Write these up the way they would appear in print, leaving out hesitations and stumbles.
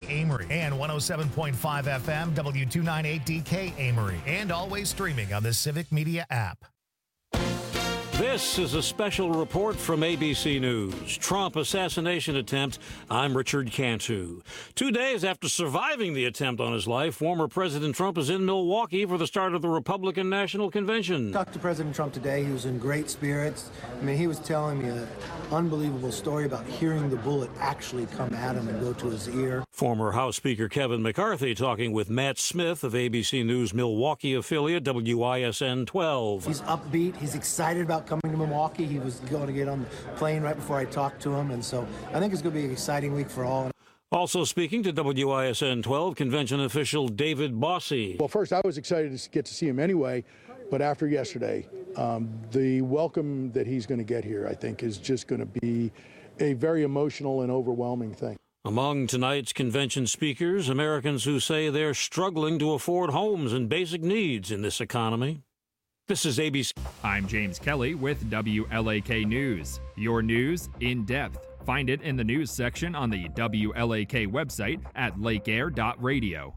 Amory, and 107.5 FM W298DK Amory, and always streaming on the Civic Media app. This is a special report from ABC News. Trump assassination attempt. I'm Richard Cantu. 2 days after surviving the attempt on his life, former President Trump is in Milwaukee for the start of the Republican National Convention. Talked to President Trump today. He was in great spirits. I mean, he was telling me an unbelievable story about hearing the bullet actually come at him and go to his ear. Former House Speaker Kevin McCarthy talking with Matt Smith of ABC News Milwaukee affiliate WISN 12. He's upbeat. He's excited about coming to Milwaukee. He was going to get on the plane right before I talked to him, and so I think it's going to be an exciting week for all. Also speaking to WISN 12, convention official David Bossy. Well, first, I was excited to get to see him anyway, but after yesterday, the welcome that he's going to get here, I think, is just going to be a very emotional and overwhelming thing. Among tonight's convention speakers, Americans who say they're struggling to afford homes and basic needs in this economy. This is ABC. I'm James Kelly with WLAK News. Your news in depth. Find it in the news section on the WLAK website at lakeair.radio.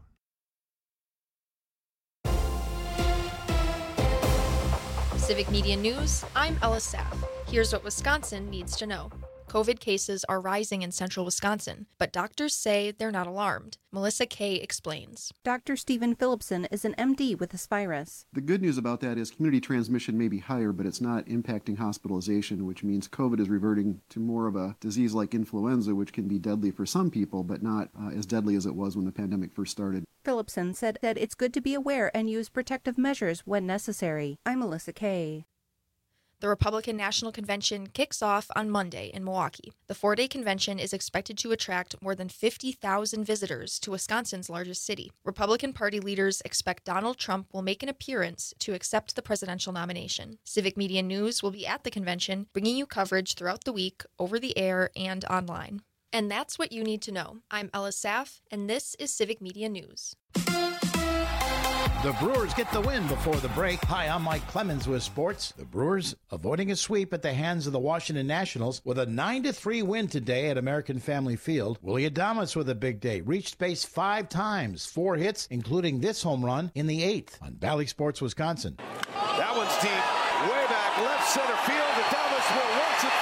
Civic Media News, I'm Ella Saff. Here's what Wisconsin needs to know. COVID cases are rising in central Wisconsin, but doctors say they're not alarmed. Melissa Kay explains. Dr. Stephen Phillipson is an MD with this virus. The good news about that is community transmission may be higher, but it's not impacting hospitalization, which means COVID is reverting to more of a disease like influenza, which can be deadly for some people, but not as deadly as it was when the pandemic first started. Phillipson said that it's good to be aware and use protective measures when necessary. I'm Melissa Kay. The Republican National Convention kicks off on Monday in Milwaukee. The 4-day convention is expected to attract more than 50,000 visitors to Wisconsin's largest city. Republican Party leaders expect Donald Trump will make an appearance to accept the presidential nomination. Civic Media News will be at the convention, bringing you coverage throughout the week, over the air, and online. And that's what you need to know. I'm Ella Saff, and this is Civic Media News. The Brewers get the win before the break. Hi, I'm Mike Clemens with sports. The Brewers avoiding a sweep at the hands of the Washington Nationals with a 9-3 win today at American Family Field. Willie Adames with a big day. Reached base 5 times, 4 hits, including this home run in the 8th on Valley Sports, Wisconsin. That one's deep, way back left center field. Adames will watch it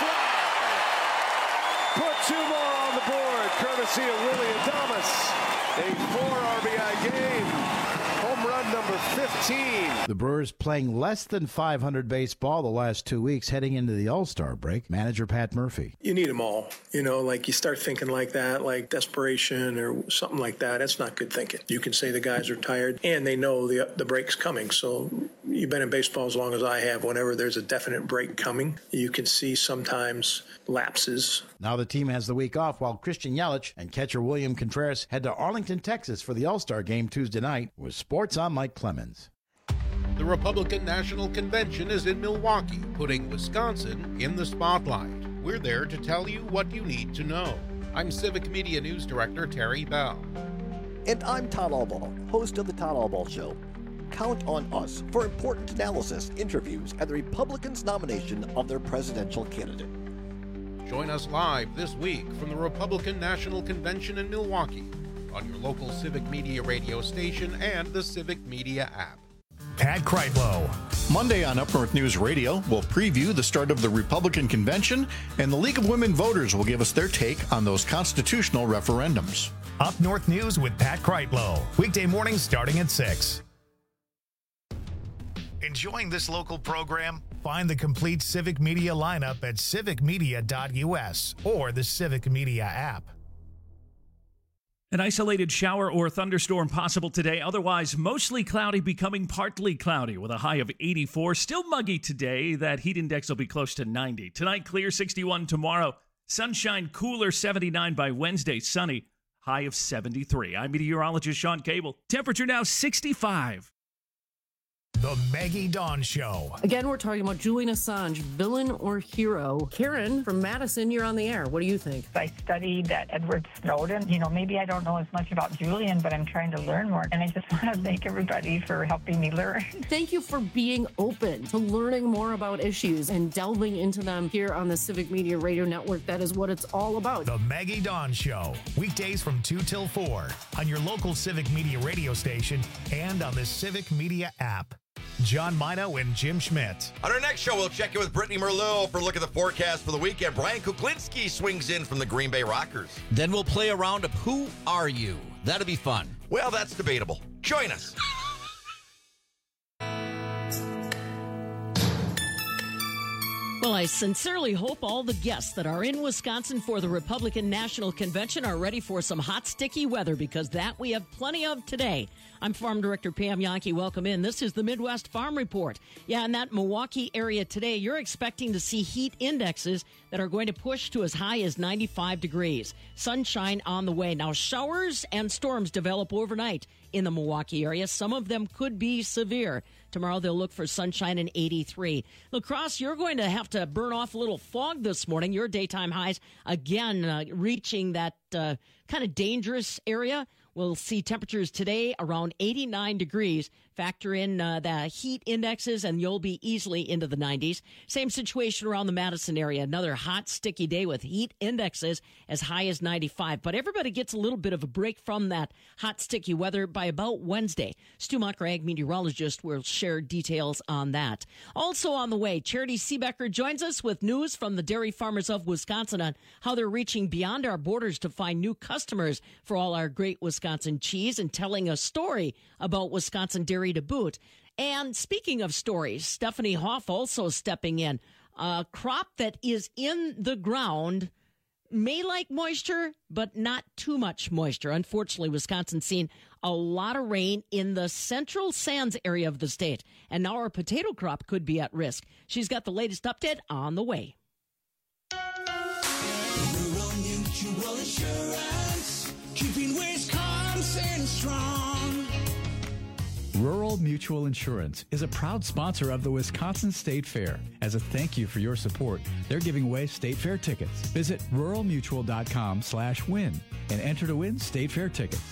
fly. Put 2 more on the board, courtesy of Willie Adames. A 4 RBI game. Home run number 15. The Brewers playing less than .500 baseball the last 2 weeks heading into the All-Star break. Manager Pat Murphy. You need them all. You know, like you start thinking like that, like desperation or something like that. That's not good thinking. You can say the guys are tired and they know the break's coming. So you've been in baseball as long as I have. Whenever there's a definite break coming, you can see sometimes lapses. Now the team has the week off while Christian Yelich and catcher William Contreras head to Arlington, Texas for the All-Star game Tuesday night. With sports, I'm Mike Clemens. The Republican National Convention is in Milwaukee, putting Wisconsin in the spotlight. We're there to tell you what you need to know. I'm Civic Media News Director Terry Bell. And I'm Todd Albaugh, host of The Todd Albaugh Show. Count on us for important analysis, interviews, and the Republicans' nomination of their presidential candidate. Join us live this week from the Republican National Convention in Milwaukee on your local Civic Media radio station and the Civic Media app. Pat Kreitlow. Monday on Up North News Radio, we'll preview the start of the Republican Convention, and the League of Women Voters will give us their take on those constitutional referendums. Up North News with Pat Kreitlow. Weekday mornings starting at 6. Enjoying this local program? Find the complete Civic Media lineup at civicmedia.us or the Civic Media app. An isolated shower or thunderstorm possible today. Otherwise, mostly cloudy, becoming partly cloudy with a high of 84. Still muggy today. That heat index will be close to 90. Tonight, clear 61. Tomorrow, sunshine, cooler 79 by Wednesday. Sunny, high of 73. I'm meteorologist Sean Cable. Temperature now 65. The Maggie Dawn Show. Again, we're talking about Julian Assange, villain or hero. Karen from Madison, you're on the air. What do you think? I studied Edward Snowden. Maybe I don't know as much about Julian, but I'm trying to learn more. And I just want to thank everybody for helping me learn. Thank you for being open to learning more about issues and delving into them here on the Civic Media Radio Network. That is what it's all about. The Maggie Dawn Show. Weekdays from 2 till 4 on your local Civic Media radio station and on the Civic Media app. John Mino and Jim Schmidt. On our next show, we'll check in with Brittany Merlot for a look at the forecast for the weekend. Brian Kuklinski swings in from the Green Bay Rockers. Then we'll play a round of Who Are You? That'll be fun. Well, that's debatable. Join us. Well, I sincerely hope all the guests that are in Wisconsin for the Republican National Convention are ready for some hot, sticky weather, because that we have plenty of today. I'm Farm Director Pam Yankee. Welcome in. This is the Midwest Farm Report. Yeah, in that Milwaukee area today, you're expecting to see heat indexes that are going to push to as high as 95 degrees. Sunshine on the way. Now, showers and storms develop overnight in the Milwaukee area. Some of them could be severe. Tomorrow, they'll look for sunshine in 83. La Crosse, you're going to have to burn off a little fog this morning. Your daytime highs, again, reaching that kind of dangerous area. We'll see temperatures today around 89 degrees. Factor in the heat indexes, and you'll be easily into the 90s. Same situation around the Madison area. Another hot, sticky day with heat indexes as high as 95. But everybody gets a little bit of a break from that hot, sticky weather by about Wednesday. Stu Mocker, ag meteorologist, will share details on that. Also on the way, Charity Seebecker joins us with news from the dairy farmers of Wisconsin on how they're reaching beyond our borders to find new customers for all our great Wisconsin cheese, and telling a story about Wisconsin dairy to boot. And speaking of stories, Stephanie Hoff also stepping in. A crop that is in the ground may like moisture, but not too much moisture. Unfortunately, Wisconsin's seen a lot of rain in the central sands area of the state, and now our potato crop could be at risk. She's got the latest update on the way. Rural Mutual Insurance, keeping Wisconsin strong. Rural Mutual Insurance is a proud sponsor of the Wisconsin State Fair. As a thank you for your support, they're giving away State Fair tickets. Visit ruralmutual.com/win and enter to win State Fair tickets.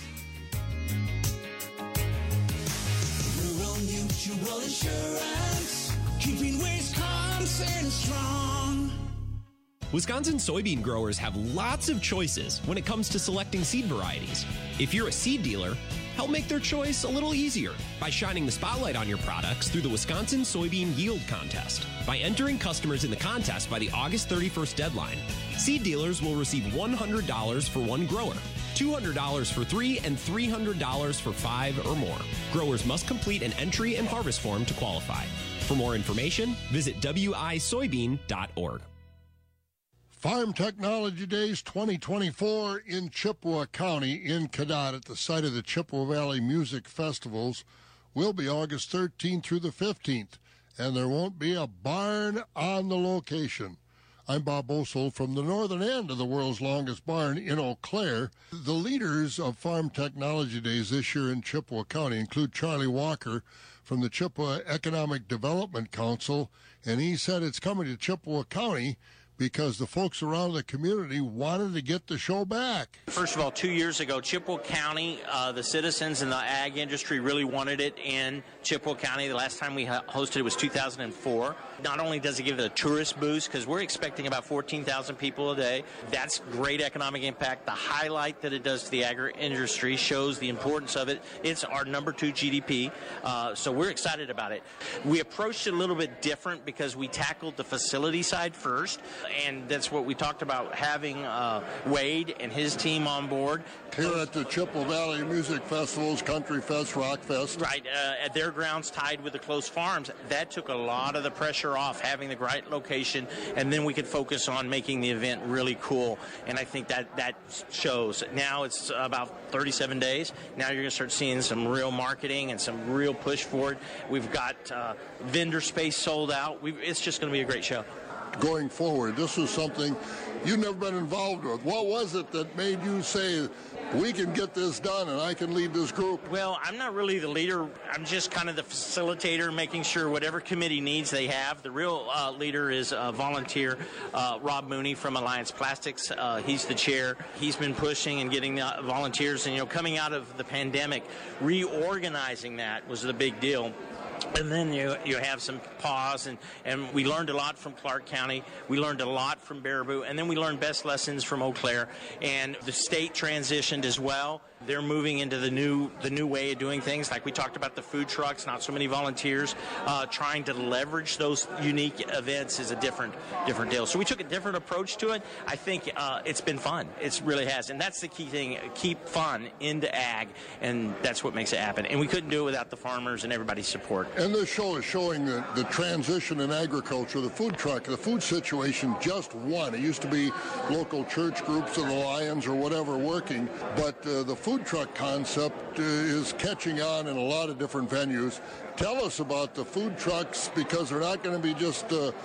Rural Mutual Insurance, keeping Wisconsin strong. Wisconsin soybean growers have lots of choices when it comes to selecting seed varieties. If you're a seed dealer, help make their choice a little easier by shining the spotlight on your products through the Wisconsin Soybean Yield Contest. By entering customers in the contest by the August 31st deadline, seed dealers will receive $100 for one grower, $200 for 3, and $300 for 5 or more. Growers must complete an entry and harvest form to qualify. For more information, visit wisoybean.org. Farm Technology Days 2024 in Chippewa County in Cadott at the site of the Chippewa Valley Music Festivals will be August 13th through the 15th, and there won't be a barn on the location. I'm Bob Osel from the northern end of the world's longest barn in Eau Claire. The leaders of Farm Technology Days this year in Chippewa County include Charlie Walker from the Chippewa Economic Development Council, and he said it's coming to Chippewa County because the folks around the community wanted to get the show back. First of all, 2 years ago, Chippewa County, the citizens and the ag industry really wanted it in Chippewa County. The last time we hosted it was 2004. Not only does it give it a tourist boost, because we're expecting about 14,000 people a day. That's great economic impact. The highlight that it does to the agri industry shows the importance of it. It's our number 2 GDP, so we're excited about it. We approached it a little bit different because we tackled the facility side first, and that's what we talked about, having Wade and his team on board. Here at the Chippewa Valley Music Festivals, Country Fest, Rock Fest. Right, at their grounds tied with the close farms. That took a lot of the pressure off, having the right location, and then we could focus on making the event really cool, and I think that shows. Now it's about 37 days. Now you're going to start seeing some real marketing and some real push for it. We've got vendor space sold out. It's just going to be a great show. Going forward, this was something you've never been involved with. What was it that made you say, we can get this done and I can lead this group? Well, I'm not really the leader. I'm just kind of the facilitator, making sure whatever committee needs they have. The real leader is volunteer Rob Mooney from Alliance Plastics. He's the chair. He's been pushing and getting volunteers. And, coming out of the pandemic, reorganizing that was the big deal. And then you have some pause, and we learned a lot from Clark County. We learned a lot from Baraboo, and then we learned best lessons from Eau Claire. And the state transitioned as well. They're moving into the new way of doing things. Like we talked about the food trucks, not so many volunteers. Trying to leverage those unique events is a different deal. So we took a different approach to it. I think it's been fun. It really has. And that's the key thing. Keep fun into ag, and that's what makes it happen. And we couldn't do it without the farmers and everybody's support. And this show is showing the transition in agriculture. The food truck, the food situation, just one. It used to be local church groups of the Lions or whatever working, but the food truck concept is catching on in a lot of different venues. Tell us about the food trucks, because they're not going to be just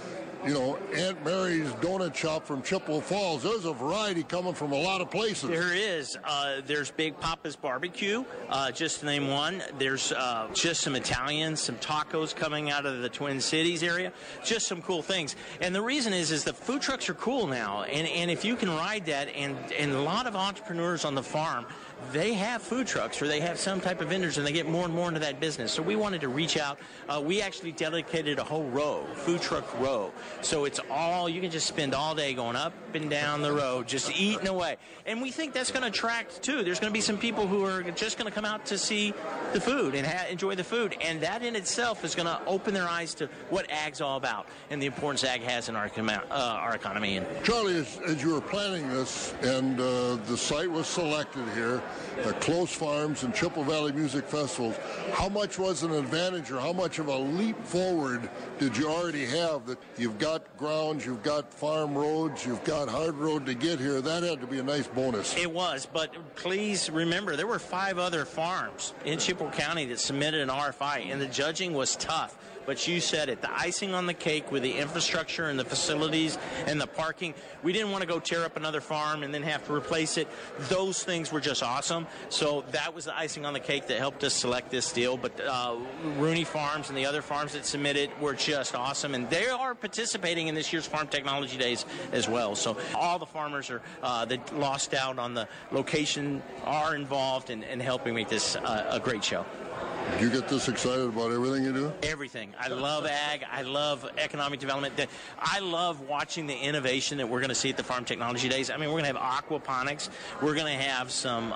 Aunt Mary's Donut Shop from Chippewa Falls. There's a variety coming from a lot of places. There is. There's Big Papa's Barbecue, just to name one. There's just some Italians, some tacos coming out of the Twin Cities area. Just some cool things. And the reason is the food trucks are cool now. And if you can ride that, and a lot of entrepreneurs on the farm, they have food trucks or they have some type of vendors, and they get more and more into that business. So we wanted to reach out. We actually dedicated a whole row, food truck row. So it's all, you can just spend all day going up and down the road, just eating away. And we think that's going to attract, too. There's going to be some people who are just going to come out to see the food and enjoy the food. And that in itself is going to open their eyes to what ag's all about and the importance ag has in our economy. Charlie, as you were planning this, and the site was selected here, Close Farms and Chippewa Valley Music Festivals, how much was an advantage, or how much of a leap forward did you already have? That you've got grounds, you've got farm roads, you've got hard road to get here. That had to be a nice bonus. It was, but please remember, there were 5 other farms in Chippewa County that submitted an RFI, and the judging was tough. But you said it, the icing on the cake with the infrastructure and the facilities and the parking. We didn't want to go tear up another farm and then have to replace it. Those things were just awesome. So that was the icing on the cake that helped us select this deal. But Rooney Farms and the other farms that submitted were just awesome. And they are participating in this year's Farm Technology Days as well. So all the farmers are that lost out on the location are involved in helping make this a great show. Do you get this excited about everything you do? Everything. I love ag. I love economic development. I love watching the innovation that we're going to see at the Farm Technology Days. I mean, we're going to have aquaponics. We're going to have some,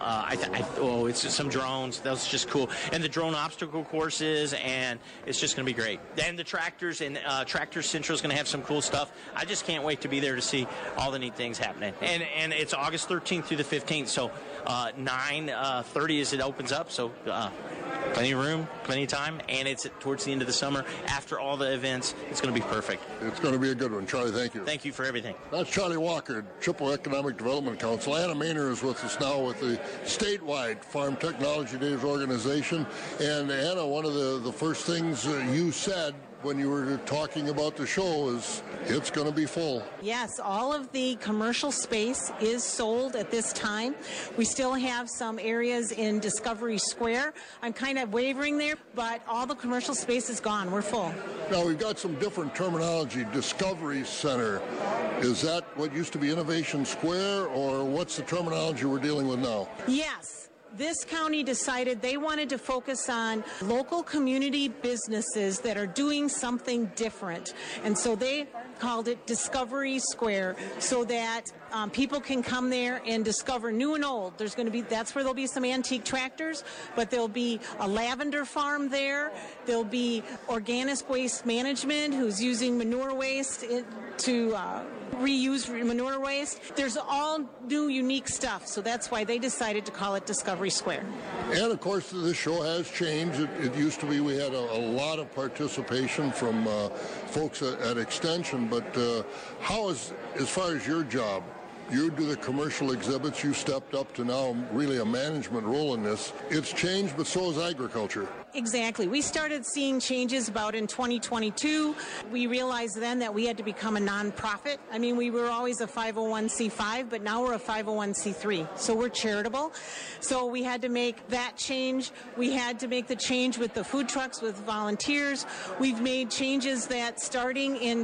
it's just some drones. That's just cool. And the drone obstacle courses, and it's just going to be great. And the tractors, and Tractor Central is going to have some cool stuff. I just can't wait to be there to see all the neat things happening. And it's August 13th through the 15th, so 9:30 as it opens up, so plenty of room, plenty of time, and it's towards the end of the summer. After all the events, it's going to be perfect. It's going to be a good one. Charlie, thank you. Thank you for everything. That's Charlie Walker, Chippewa Economic Development Council. Anna Maynor is with us now with the statewide Farm Technology Days organization. And Anna, one of the first things you said when you were talking about the show is it's going to be full. Yes, all of the commercial space is sold at this time. We still have some areas in Discovery Square. I'm kind of wavering there, but all the commercial space is gone. We're full. Now, we've got some different terminology. Discovery Center, is that what used to be Innovation Square, or what's the terminology we're dealing with now? Yes. This county decided they wanted to focus on local community businesses that are doing something different. And so they called it Discovery Square, so that people can come there and discover new and old. That's where there'll be some antique tractors, but there'll be a lavender farm there. There'll be organic waste management who's using manure waste to reuse manure waste. There's all new, unique stuff, so that's why they decided to call it Discovery Square. And of course, this show has changed. It used to be we had a lot of participation from folks at Extension, but how is, as far as your job, You do the commercial exhibits. You stepped up to now really a management role in this. It's changed, but so has agriculture. Exactly. We started seeing changes about in 2022. We realized then that we had to become a nonprofit. I mean, we were always a 501c5, but now we're a 501c3. So we're charitable. So we had to make that change. We had to make the change with the food trucks, with volunteers. We've made changes that starting in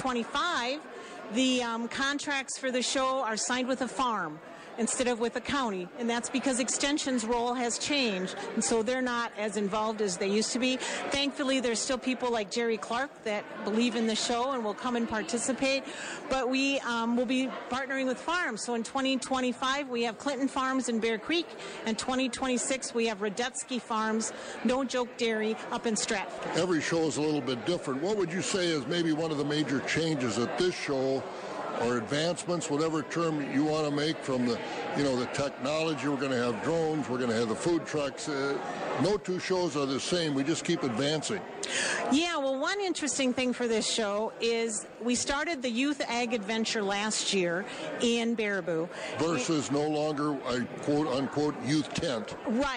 2025, the contracts for the show are signed with a farm instead of with the county, and that's because Extension's role has changed, and so they're not as involved as they used to be. Thankfully, there's still people like Jerry Clark that believe in the show and will come and participate, but we will be partnering with farms. So in 2025, we have Clinton Farms in Bear Creek, and 2026, we have Radetzky Farms, No Joke Dairy, up in Stratford. Every show is a little bit different. What would you say is maybe one of the major changes at this show, or advancements, whatever term you want to make, from the, the technology? We're going to have drones, we're going to have the food trucks. No two shows are the same. We just keep advancing. Yeah, well, one interesting thing for this show is we started the Youth Ag Adventure last year in Baraboo. Versus no longer a quote-unquote youth tent.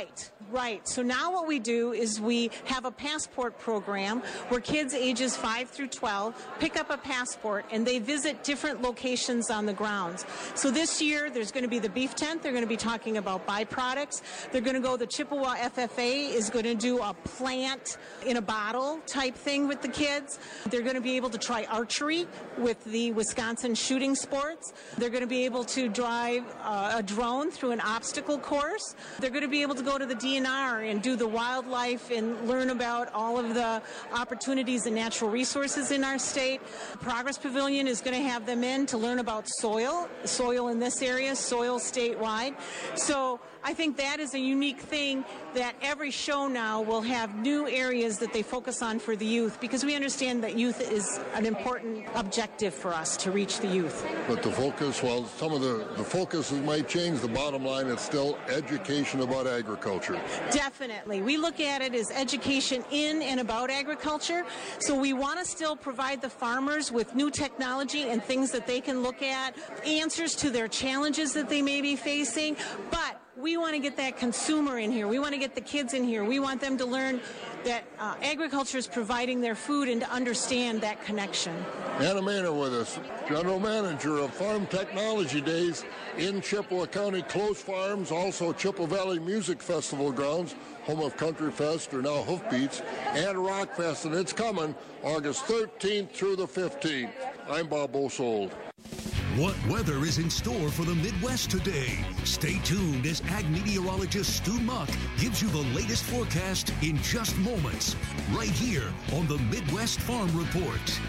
Right. So now what we do is we have a passport program where kids ages 5 through 12 pick up a passport and they visit different locations on the grounds. So this year there's going to be the beef tent. They're going to be talking about byproducts. They're going to go, the Chippewa FFA is going to do a plant in a bottle type thing with the kids. They're going to be able to try archery with the Wisconsin shooting sports. They're going to be able to drive a drone through an obstacle course. They're going to be able to go to the DNR and do the wildlife and learn about all of the opportunities and natural resources in our state. Progress Pavilion is going to have them in to learn about soil in this area, soil statewide. So I think that is a unique thing, that every show now will have new areas that they focus on for the youth, because we understand that youth is an important objective for us to reach the youth. But the focus, while some of the focuses might change, the bottom line is still education about agriculture. Definitely. We look at it as education in and about agriculture. So we want to still provide the farmers with new technology and things that they can look at, answers to their challenges that they may be facing, but we want to get that consumer in here. We want to get the kids in here. We want them to learn that agriculture is providing their food and to understand that connection. Anna Maynor with us, General Manager of Farm Technology Days in Chippewa County. Close Farms, also Chippewa Valley Music Festival grounds, home of Country Fest, or now Hoofbeats, and Rock Fest, and it's coming August 13th through the 15th. I'm Bob Bosold. What weather is in store for the Midwest today? Stay tuned as ag meteorologist Stu Muck gives you the latest forecast in just moments, right here on the Midwest Farm Report.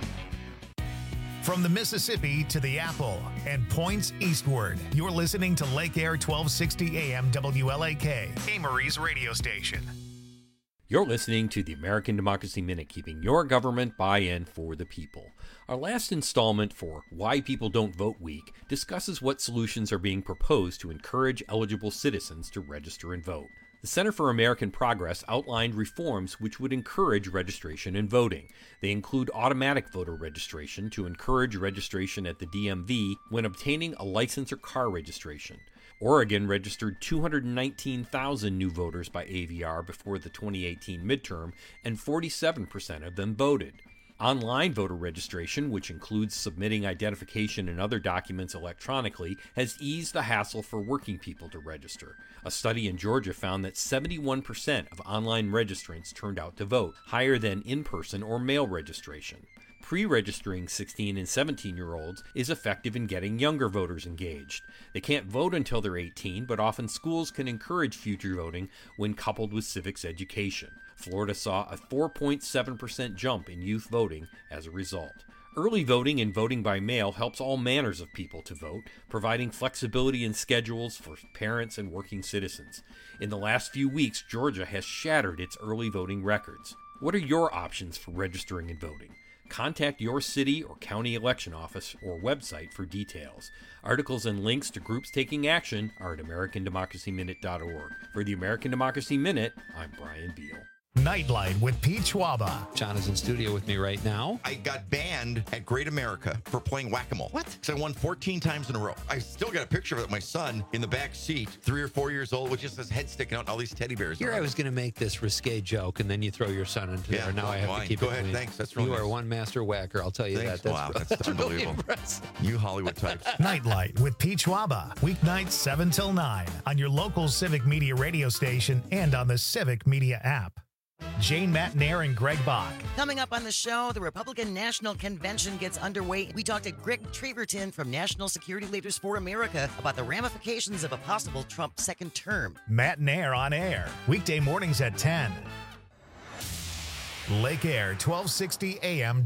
From the Mississippi to the Apple and points eastward, you're listening to Lake Air 1260 AM WLAK, Amory's radio station. You're listening to the American Democracy Minute, keeping your government buy-in for the people. Our last installment for Why People Don't Vote Week discusses what solutions are being proposed to encourage eligible citizens to register and vote. The Center for American Progress outlined reforms which would encourage registration and voting. They include automatic voter registration to encourage registration at the DMV when obtaining a license or car registration. Oregon registered 219,000 new voters by AVR before the 2018 midterm, and 47% of them voted. Online voter registration, which includes submitting identification and other documents electronically, has eased the hassle for working people to register. A study in Georgia found that 71% of online registrants turned out to vote, higher than in-person or mail registration. Pre-registering 16 and 17-year-olds is effective in getting younger voters engaged. They can't vote until they're 18, but often schools can encourage future voting when coupled with civics education. Florida saw a 4.7% jump in youth voting as a result. Early voting and voting by mail helps all manners of people to vote, providing flexibility in schedules for parents and working citizens. In the last few weeks, Georgia has shattered its early voting records. What are your options for registering and voting? Contact your city or county election office or website for details. Articles and links to groups taking action are at AmericanDemocracyMinute.org. For the American Democracy Minute, I'm Brian Beal. Nightlight with Pete Schwaba. John is in studio with me right now. I got banned at Great America for playing whack-a-mole. What? Because I won 14 times in a row. I still got a picture of it, my son in the back seat, 3 or 4 years old, with just his head sticking out and all these teddy bears. Here I was going to make this risque joke, and then you throw your son into there. Now I have to keep it clean. Thanks. That's really You nice. are one master whacker, I'll tell you that. That's unbelievable. Really impressive. You Hollywood types. Nightlight with Pete Schwaba. Weeknights 7 till 9 on your local Civic Media radio station and on the Civic Media app. Jane Matnair and Greg Bach. Coming up on the show, the Republican National Convention gets underway. We talked to Greg Treverton from National Security Leaders for America about the ramifications of a possible Trump second term. Matnair on air. Weekday mornings at 10. Lake Air, 1260 AM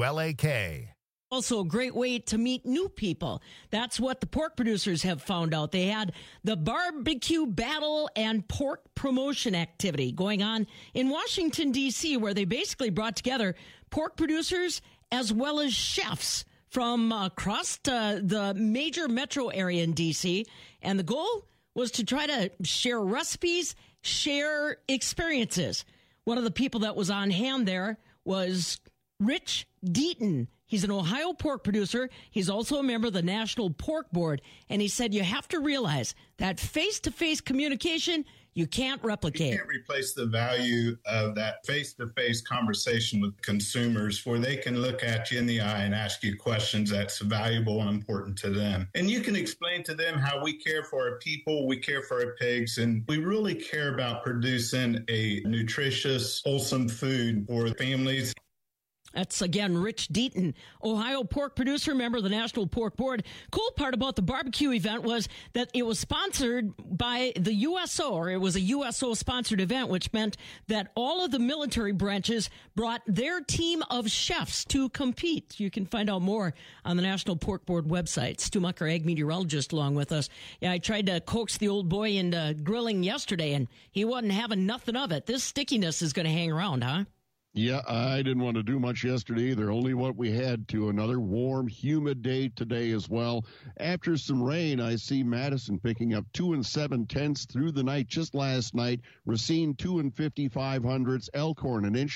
WLAK. Also a great way to meet new people. That's what the pork producers have found out. They had the barbecue battle and pork promotion activity going on in Washington, D.C., where they basically brought together pork producers as well as chefs from across the major metro area in D.C. And the goal was to try to share recipes, share experiences. One of the people that was on hand there was Rich Deaton. He's an Ohio pork producer. He's also a member of the National Pork Board. And he said you have to realize that face-to-face communication you can't replicate. You can't replace the value of that face-to-face conversation with consumers where they can look at you in the eye and ask you questions that's valuable and important to them. And you can explain to them how we care for our people, we care for our pigs, and we really care about producing a nutritious, wholesome food for families. That's, again, Rich Deaton, Ohio pork producer, member of the National Pork Board. Cool part about the barbecue event was that it was sponsored by the USO, or it was a USO-sponsored event, which meant that all of the military branches brought their team of chefs to compete. You can find out more on the National Pork Board website. Stu Mucker, ag meteorologist, along with us. Yeah, I tried to coax the old boy into grilling yesterday, and he wasn't having nothing of it. This stickiness is going to hang around, huh? Yeah, I didn't want to do much yesterday either, only what we had to. Another warm, humid day today as well. After some rain, I see Madison picking up 2 7/10 through the night just last night. Racine 2 55/100, Elkhorn 1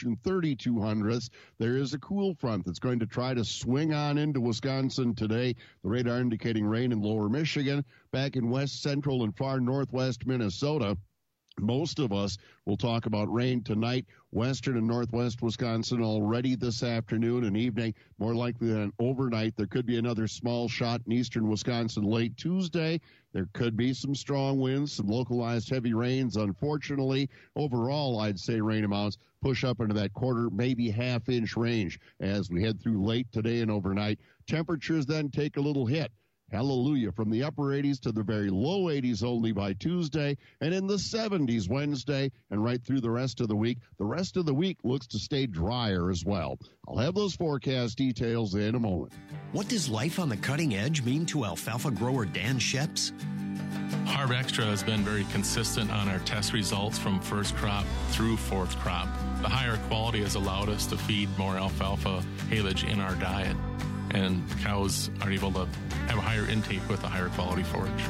32/100. There is a cool front that's going to try to swing on into Wisconsin today. The radar indicating rain in lower Michigan, back in west central and far northwest Minnesota. Most of us will talk about rain tonight, western and northwest Wisconsin already this afternoon and evening. More likely than overnight, there could be another small shot in eastern Wisconsin late Tuesday. There could be some strong winds, some localized heavy rains. Unfortunately, overall, I'd say rain amounts push up into that quarter, maybe half-inch range as we head through late today and overnight. Temperatures then take a little hit. Hallelujah, from the upper 80s to the very low 80s only by Tuesday, and in the 70s Wednesday, and right through the rest of the week. The rest of the week looks to stay drier as well. I'll have those forecast details in a moment. What does life on the cutting edge mean to alfalfa grower Dan Sheps? Harv Extra has been very consistent on our test results from first crop through fourth crop. The higher quality has allowed us to feed more alfalfa haylage in our diet, and cows are able to have a higher intake with a higher quality forage.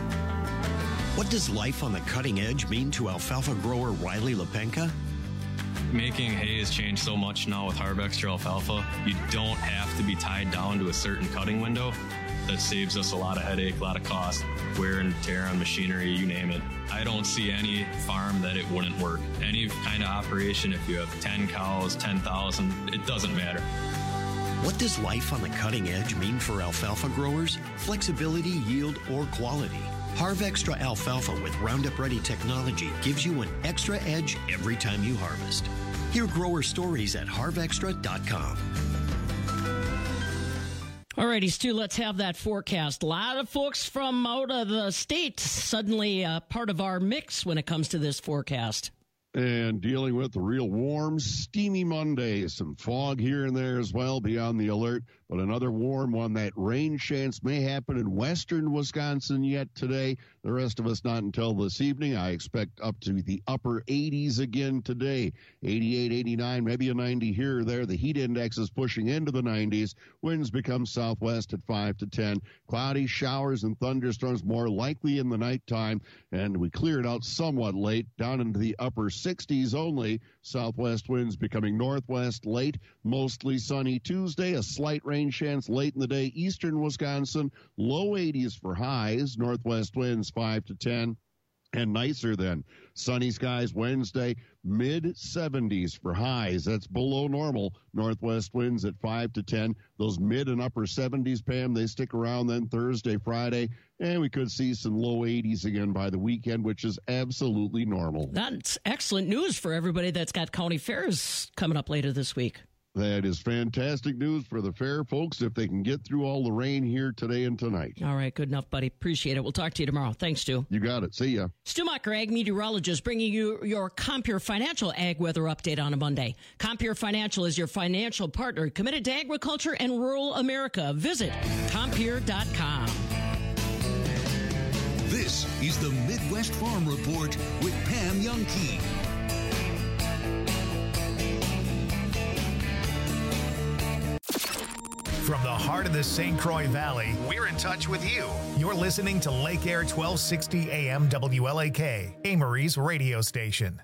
What does life on the cutting edge mean to alfalfa grower Riley Lepenka? Making hay has changed so much now with Harv Extra alfalfa. You don't have to be tied down to a certain cutting window. That saves us a lot of headache, a lot of cost, wear and tear on machinery, you name it. I don't see any farm that it wouldn't work. Any kind of operation, if you have 10 cows, 10,000, it doesn't matter. What does life on the cutting edge mean for alfalfa growers? Flexibility, yield, or quality? Harv Extra alfalfa with Roundup Ready technology gives you an extra edge every time you harvest. Hear grower stories at harvextra.com. Alrighty, Stu, let's have that forecast. A lot of folks from out of the state suddenly part of our mix when it comes to this forecast. And dealing with the real warm, steamy Monday. Some fog here and there as well, be on the alert. But another warm one. That rain chance may happen in western Wisconsin yet today. The rest of us not until this evening. I expect up to the upper 80s again today. 88, 89, maybe a 90 here or there. The heat index is pushing into the 90s. Winds become southwest at 5 to 10. Cloudy showers and thunderstorms more likely in the nighttime. And we cleared out somewhat late down into the upper 60s only. Southwest winds becoming northwest late. Mostly sunny Tuesday. A slight rain chance late in the day. Eastern Wisconsin, low 80s for highs. Northwest winds 5 to 10. And nicer then. Sunny skies Wednesday, mid-70s for highs. That's below normal. Northwest winds at 5 to 10. Those mid and upper 70s, Pam, they stick around then Thursday, Friday. And we could see some low 80s again by the weekend, which is absolutely normal. That's excellent news for everybody that's got county fairs coming up later this week. That is fantastic news for the fair folks if they can get through all the rain here today and tonight. All right, good enough, buddy. Appreciate it. We'll talk to you tomorrow. Thanks, Stu. You got it. See ya. Stu Macher, ag meteorologist, bringing you your Compeer Financial Ag Weather Update on a Monday. Compeer Financial is your financial partner committed to agriculture and rural America. Visit Compeer.com. This is the Midwest Farm Report with Pam Youngkey. From the heart of the St. Croix Valley, we're in touch with you. You're listening to Lake Air 1260 AM WLAK, Amory's radio station.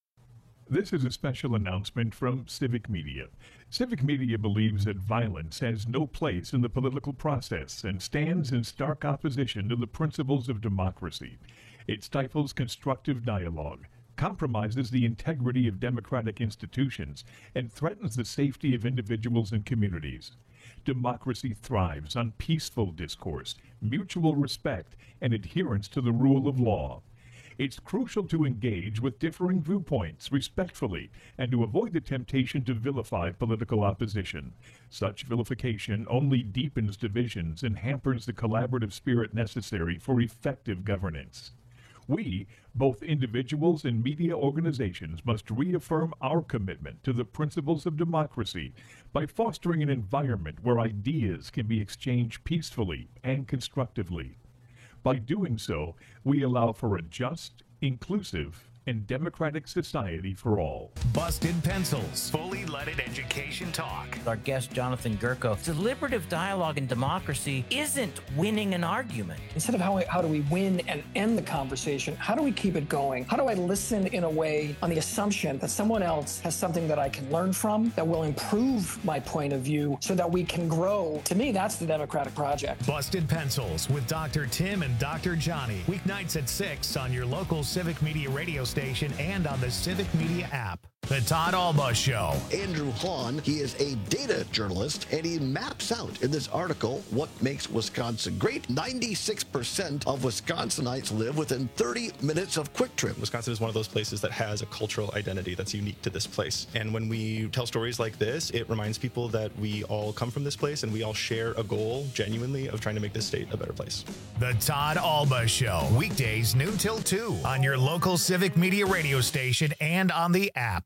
This is a special announcement from Civic Media. Civic Media believes that violence has no place in the political process and stands in stark opposition to the principles of democracy. It stifles constructive dialogue, compromises the integrity of democratic institutions, and threatens the safety of individuals and communities. Democracy thrives on peaceful discourse, mutual respect, and adherence to the rule of law. It's crucial to engage with differing viewpoints respectfully and to avoid the temptation to vilify political opposition. Such vilification only deepens divisions and hampers the collaborative spirit necessary for effective governance. We, both individuals and media organizations, must reaffirm our commitment to the principles of democracy by fostering an environment where ideas can be exchanged peacefully and constructively. By doing so, we allow for a just, inclusive, and democratic society for all. Busted Pencils, fully leaded education talk. Our guest, Jonathan Gurko. Deliberative dialogue in democracy isn't winning an argument. Instead of how do we win and end the conversation, how do we keep it going? How do I listen in a way on the assumption that someone else has something that I can learn from, that will improve my point of view so that we can grow? To me, that's the democratic project. Busted Pencils with Dr. Tim and Dr. Johnny. Weeknights at 6 on your local Civic Media radio station and on the Civic Media app. The Todd Alba Show. Andrew Hahn, he is a data journalist, and he maps out in this article what makes Wisconsin great. 96% of Wisconsinites live within 30 minutes of Quick Trip. Wisconsin is one of those places that has a cultural identity that's unique to this place. And when we tell stories like this, it reminds people that we all come from this place and we all share a goal, genuinely, of trying to make this state a better place. The Todd Alba Show. Weekdays noon till 2 on your local Civic Media radio station and on the app.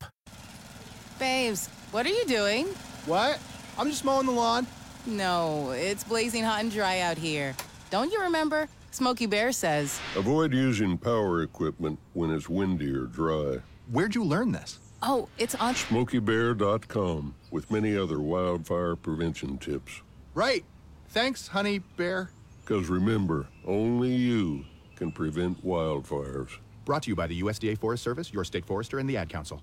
Babes, what are you doing? What? I'm just mowing the lawn. No, it's blazing hot and dry out here. Don't you remember? Smokey Bear says. Avoid using power equipment when it's windy or dry. Where'd you learn this? Oh, it's on SmokeyBear.com with many other wildfire prevention tips. Right. Thanks, Honey Bear. Because remember, only you can prevent wildfires. Brought to you by the USDA Forest Service, your state forester, and the Ad Council.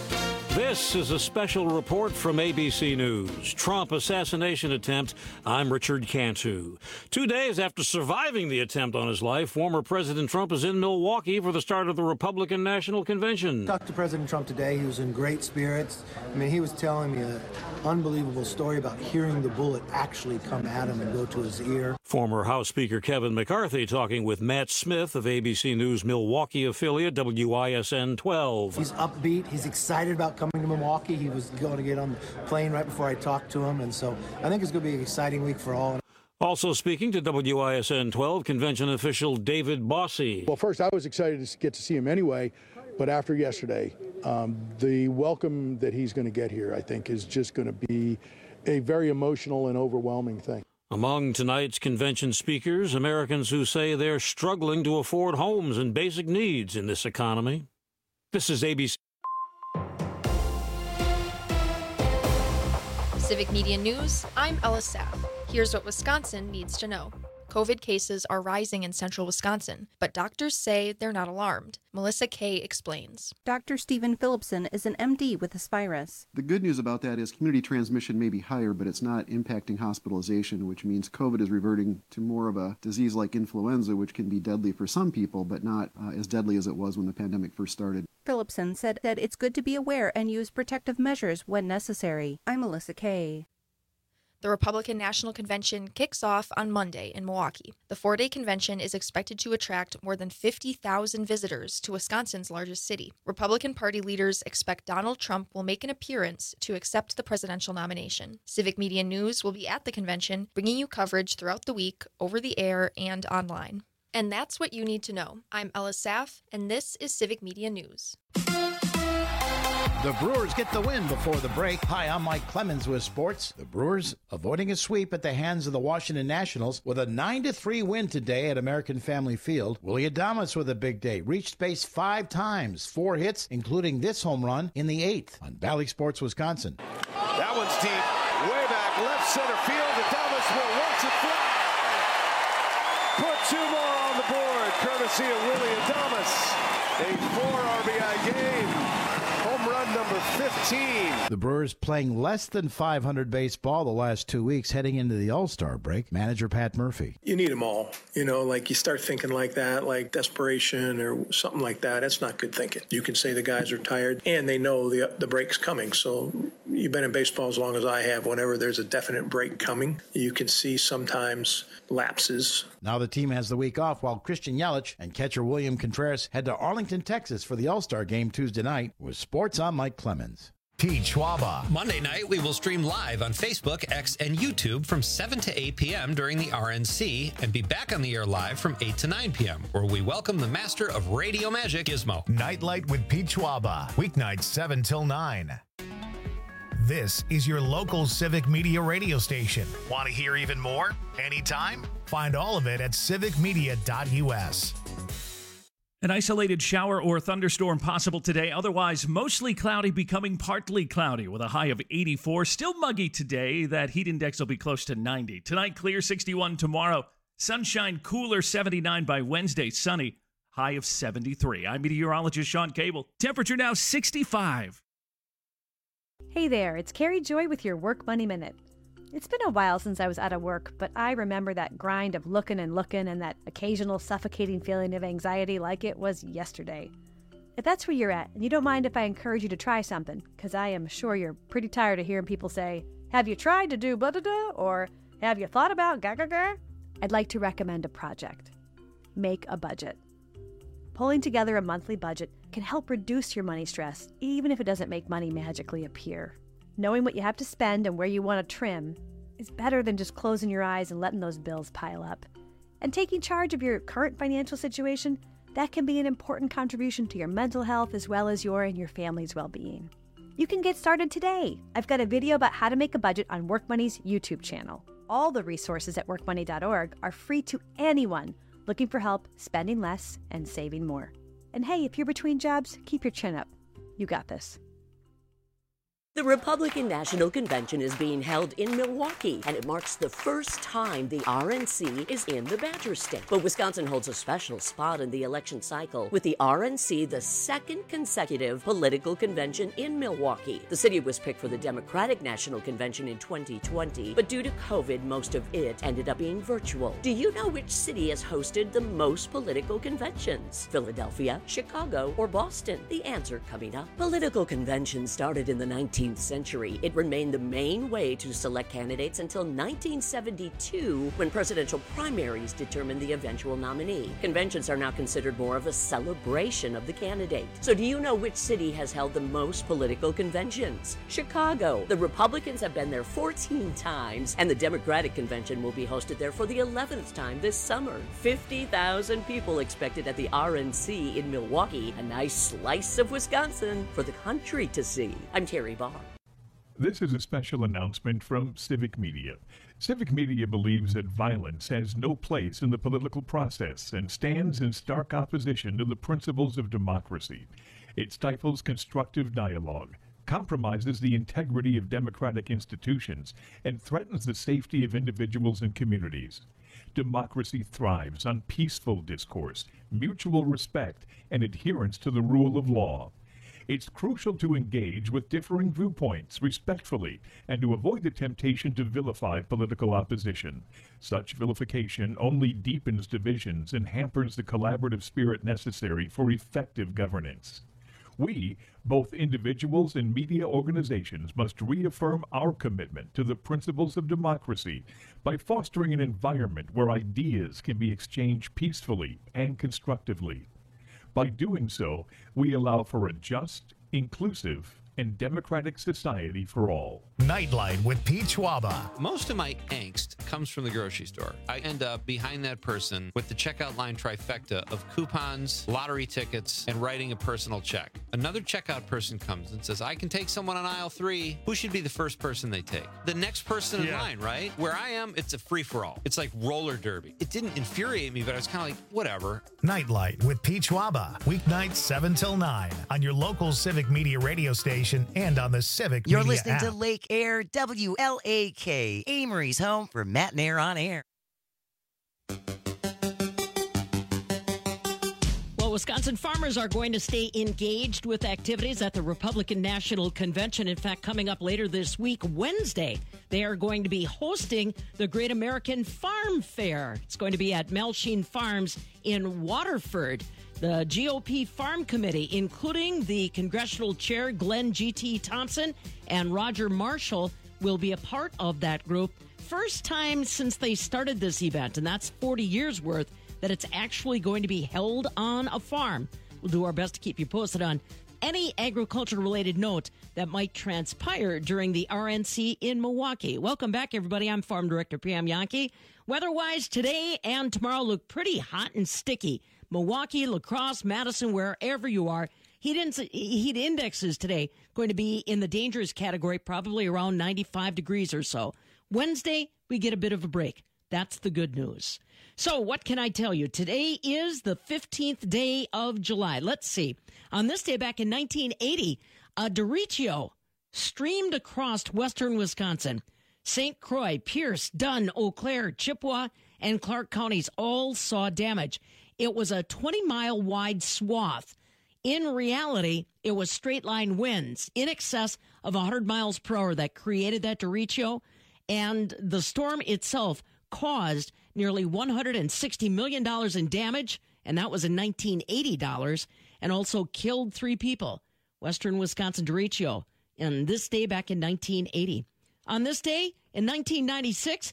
This is a special report from ABC News. Trump assassination attempt. I'm Richard Cantu. 2 days after surviving the attempt on his life, former President Trump is in Milwaukee for the start of the Republican National Convention. I talked to President Trump today. He was in great spirits. I mean, he was telling me an unbelievable story about hearing the bullet actually come at him and go to his ear. Former House Speaker Kevin McCarthy talking with Matt Smith of ABC News Milwaukee affiliate WISN 12. He's upbeat. He's excited about coming to Milwaukee. He was going to get on the plane right before I talked to him, and so I think it's going to be an exciting week for all. Also speaking to WISN 12, convention official David Bossy. Well, first, I was excited to get to see him anyway, but after yesterday, the welcome that he's going to get here, I think, is just going to be a very emotional and overwhelming thing. Among tonight's convention speakers, Americans who say they're struggling to afford homes and basic needs in this economy. This is ABC. Civic Media News, I'm Ella Saff. Here's what Wisconsin needs to know. COVID cases are rising in central Wisconsin, but doctors say they're not alarmed. Melissa Kay explains. Dr. Stephen Phillipson is an MD with Aspirus. The good news about that is community transmission may be higher, but it's not impacting hospitalization, which means COVID is reverting to more of a disease like influenza, which can be deadly for some people, but not as deadly as it was when the pandemic first started. Phillipson said that it's good to be aware and use protective measures when necessary. I'm Melissa Kay. The Republican National Convention kicks off on Monday in Milwaukee. The 4-day convention is expected to attract more than 50,000 visitors to Wisconsin's largest city. Republican Party leaders expect Donald Trump will make an appearance to accept the presidential nomination. Civic Media News will be at the convention, bringing you coverage throughout the week, over the air, and online. And that's what you need to know. I'm Ella Saff, and this is Civic Media News. The Brewers get the win before the break. Hi, I'm Mike Clemens with sports. The Brewers avoiding a sweep at the hands of the Washington Nationals with a 9-3 win today at American Family Field. Willie Adames with a big day. Reached base 5 times, 4 hits, including this home run in the 8th on Valley Sports, Wisconsin. That one's deep, way back, left center field. Adames will watch it fly. Put 2 more on the board, courtesy of Willie Adames. A 4 RBI game. Home run number 15. The Brewers playing less than .500 baseball the last 2 weeks heading into the All-Star break. Manager Pat Murphy. You need them all. You know, like you start thinking like that, like desperation or something like that. That's not good thinking. You can say the guys are tired and they know the break's coming. So you've been in baseball as long as I have. Whenever there's a definite break coming, you can see sometimes lapses. Now the team has the week off while Christian Yelich and catcher William Contreras head to Arlington, Texas for the All-Star game Tuesday night. With sports, I'm Mike Clemens. Pete Schwaba. Monday night, we will stream live on Facebook, X, and YouTube from 7 to 8 p.m. during the RNC and be back on the air live from 8 to 9 p.m., where we welcome the master of radio magic, Gizmo. Nightlight with Pete Schwaba. Weeknights 7 till 9. This is your local Civic Media radio station. Want to hear even more? Anytime? Find all of it at civicmedia.us. An isolated shower or thunderstorm possible today. Otherwise, mostly cloudy, becoming partly cloudy with a high of 84. Still muggy today. That heat index will be close to 90. Tonight, clear 61. Tomorrow, sunshine, cooler 79 by Wednesday. Sunny, high of 73. I'm meteorologist Sean Cable. Temperature now 65. Hey there, it's Carrie Joy with your Work Money Minute. It's been a while since I was out of work, but I remember that grind of looking and that occasional suffocating feeling of anxiety like it was yesterday. If that's where you're at, and you don't mind if I encourage you to try something, because I am sure you're pretty tired of hearing people say, have you tried to do blah-da-da, or have you thought about ga-ga-ga? I'd like to recommend a project. Make a budget. Pulling together a monthly budget can help reduce your money stress, even if it doesn't make money magically appear. Knowing what you have to spend and where you want to trim is better than just closing your eyes and letting those bills pile up. And taking charge of your current financial situation, that can be an important contribution to your mental health as well as your and your family's well-being. You can get started today. I've got a video about how to make a budget on WorkMoney's YouTube channel. All the resources at workmoney.org are free to anyone looking for help spending less and saving more. And hey, if you're between jobs, keep your chin up. You got this. The Republican National Convention is being held in Milwaukee, and it marks the first time the RNC is in the Badger State. But Wisconsin holds a special spot in the election cycle, with the RNC the second consecutive political convention in Milwaukee. The city was picked for the Democratic National Convention in 2020, but due to COVID, most of it ended up being virtual. Do you know which city has hosted the most political conventions? Philadelphia, Chicago, or Boston? The answer coming up. Political conventions started in the 19th century. It remained the main way to select candidates until 1972, when presidential primaries determined the eventual nominee. Conventions are now considered more of a celebration of the candidate. So do you know which city has held the most political conventions? Chicago. The Republicans have been there 14 times, and the Democratic convention will be hosted there for the 11th time this summer. 50,000 people expected at the RNC in Milwaukee, a nice slice of Wisconsin for the country to see. I'm Terry Barr. This is a special announcement from Civic Media. Civic Media believes that violence has no place in the political process and stands in stark opposition to the principles of democracy. It stifles constructive dialogue, compromises the integrity of democratic institutions, and threatens the safety of individuals and communities. Democracy thrives on peaceful discourse, mutual respect, and adherence to the rule of law. It's crucial to engage with differing viewpoints respectfully and to avoid the temptation to vilify political opposition. Such vilification only deepens divisions and hampers the collaborative spirit necessary for effective governance. We, both individuals and media organizations, must reaffirm our commitment to the principles of democracy by fostering an environment where ideas can be exchanged peacefully and constructively. By doing so, we allow for a just, inclusive, and democratic society for all. Nightlight with Pete Schwaba. Most of my angst comes from the grocery store. I end up behind that person with the checkout line trifecta of coupons, lottery tickets, and writing a personal check. Another checkout person comes and says, I can take someone on aisle 3. Who should be the first person they take? The next person in line, right? Where I am, it's a free-for-all. It's like roller derby. It didn't infuriate me, but I was kind of like, whatever. Nightlight with Pete Schwaba. Weeknights 7 till 9 on your local Civic Media radio station and on the Civic You're Media listening app. to Lake Air WLAK, Amory's home for Matt and Air on Air. Well, Wisconsin farmers are going to stay engaged with activities at the Republican National Convention. In fact, coming up later this week, Wednesday, they are going to be hosting the Great American Farm Fair. It's going to be at Melching Farms in Waterford. The GOP Farm Committee, including the congressional chair Glenn G.T. Thompson and Roger Marshall, will be a part of that group. First time since they started this event, and that's 40 years worth, that it's actually going to be held on a farm. We'll do our best to keep you posted on any agriculture-related note that might transpire during the RNC in Milwaukee. Welcome back, everybody. I'm Farm Director Pam Yankee. Weather-wise, today and tomorrow look pretty hot and sticky. Milwaukee, La Crosse, Madison, wherever you are, heat indexes today going to be in the dangerous category, probably around 95 degrees or so. Wednesday, we get a bit of a break. That's the good news. So what can I tell you? Today is the 15th day of July. Let's see. On this day back in 1980, a derecho streamed across western Wisconsin. St. Croix, Pierce, Dunn, Eau Claire, Chippewa, and Clark counties all saw damage. It was a 20-mile wide swath. In reality, it was straight-line winds in excess of 100 miles per hour that created that derecho, and the storm itself caused nearly $160 million in damage, and that was in 1980 dollars, and also killed 3 people. Western Wisconsin derecho, and this day back in 1980. On this day, in 1996,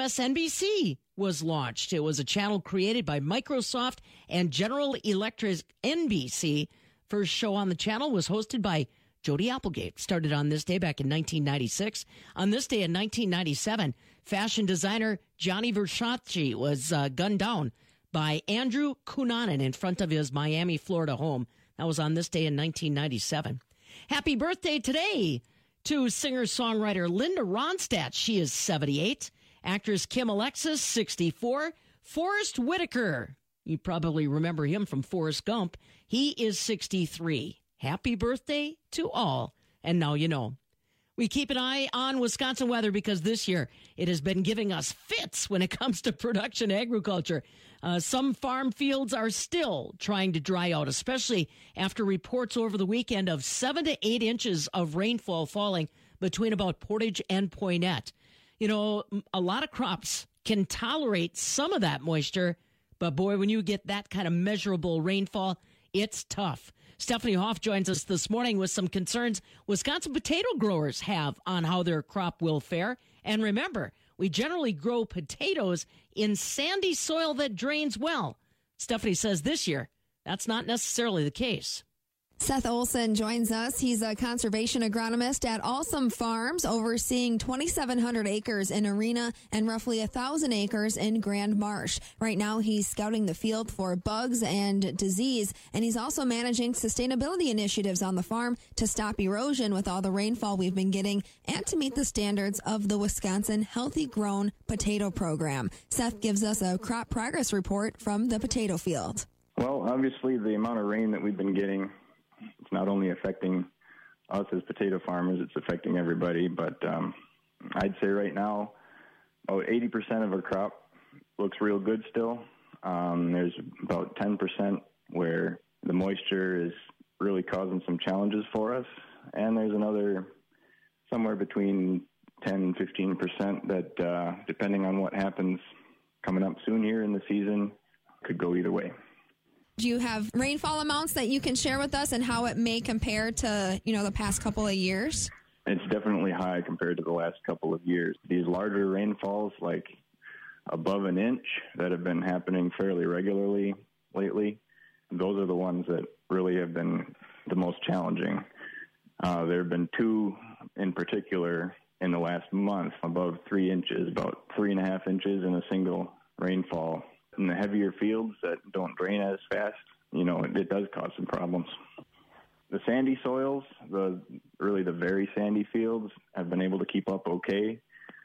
MSNBC was launched. It was a channel created by Microsoft and General Electric NBC. First show on the channel was hosted by Jody Applegate. Started on this day back in 1996. On this day in 1997, fashion designer Gianni Versace was gunned down by Andrew Cunanan in front of his Miami, Florida home. That was on this day in 1997. Happy birthday today to singer-songwriter Linda Ronstadt. She is 78. Actress Kim Alexis, 64. Forrest Whitaker, you probably remember him from Forrest Gump. He is 63. Happy birthday to all. And now you know. We keep an eye on Wisconsin weather because this year it has been giving us fits when it comes to production agriculture. Some farm fields are still trying to dry out, especially after reports over the weekend of 7 to 8 inches of rainfall falling between about Portage and Poynette. You know, a lot of crops can tolerate some of that moisture, but boy, when you get that kind of measurable rainfall, it's tough. Stephanie Hoff joins us this morning with some concerns Wisconsin potato growers have on how their crop will fare. And remember, we generally grow potatoes in sandy soil that drains well. Stephanie says this year, that's not necessarily the case. Seth Olson joins us. He's a conservation agronomist at Awesome Farms, overseeing 2,700 acres in Arena and roughly 1,000 acres in Grand Marsh. Right now, he's scouting the field for bugs and disease, and he's also managing sustainability initiatives on the farm to stop erosion with all the rainfall we've been getting and to meet the standards of the Wisconsin Healthy Grown Potato Program. Seth gives us a crop progress report from the potato field. Well, obviously, the amount of rain that we've been getting, it's not only affecting us as potato farmers, it's affecting everybody. But I'd say right now, about 80% of our crop looks real good still. There's about 10% where the moisture is really causing some challenges for us, and there's another somewhere between 10 and 15% that, depending on what happens coming up soon here in the season, could go either way. Do you have rainfall amounts that you can share with us and how it may compare to, the past couple of years? It's definitely high compared to the last couple of years. These larger rainfalls, like above an inch, that have been happening fairly regularly lately, those are the ones that really have been the most challenging. There have been 2 in particular in the last month, above 3 inches, about 3.5 inches in a single rainfall. In the heavier fields that don't drain as fast, it does cause some problems. The sandy soils, the very sandy fields, have been able to keep up okay.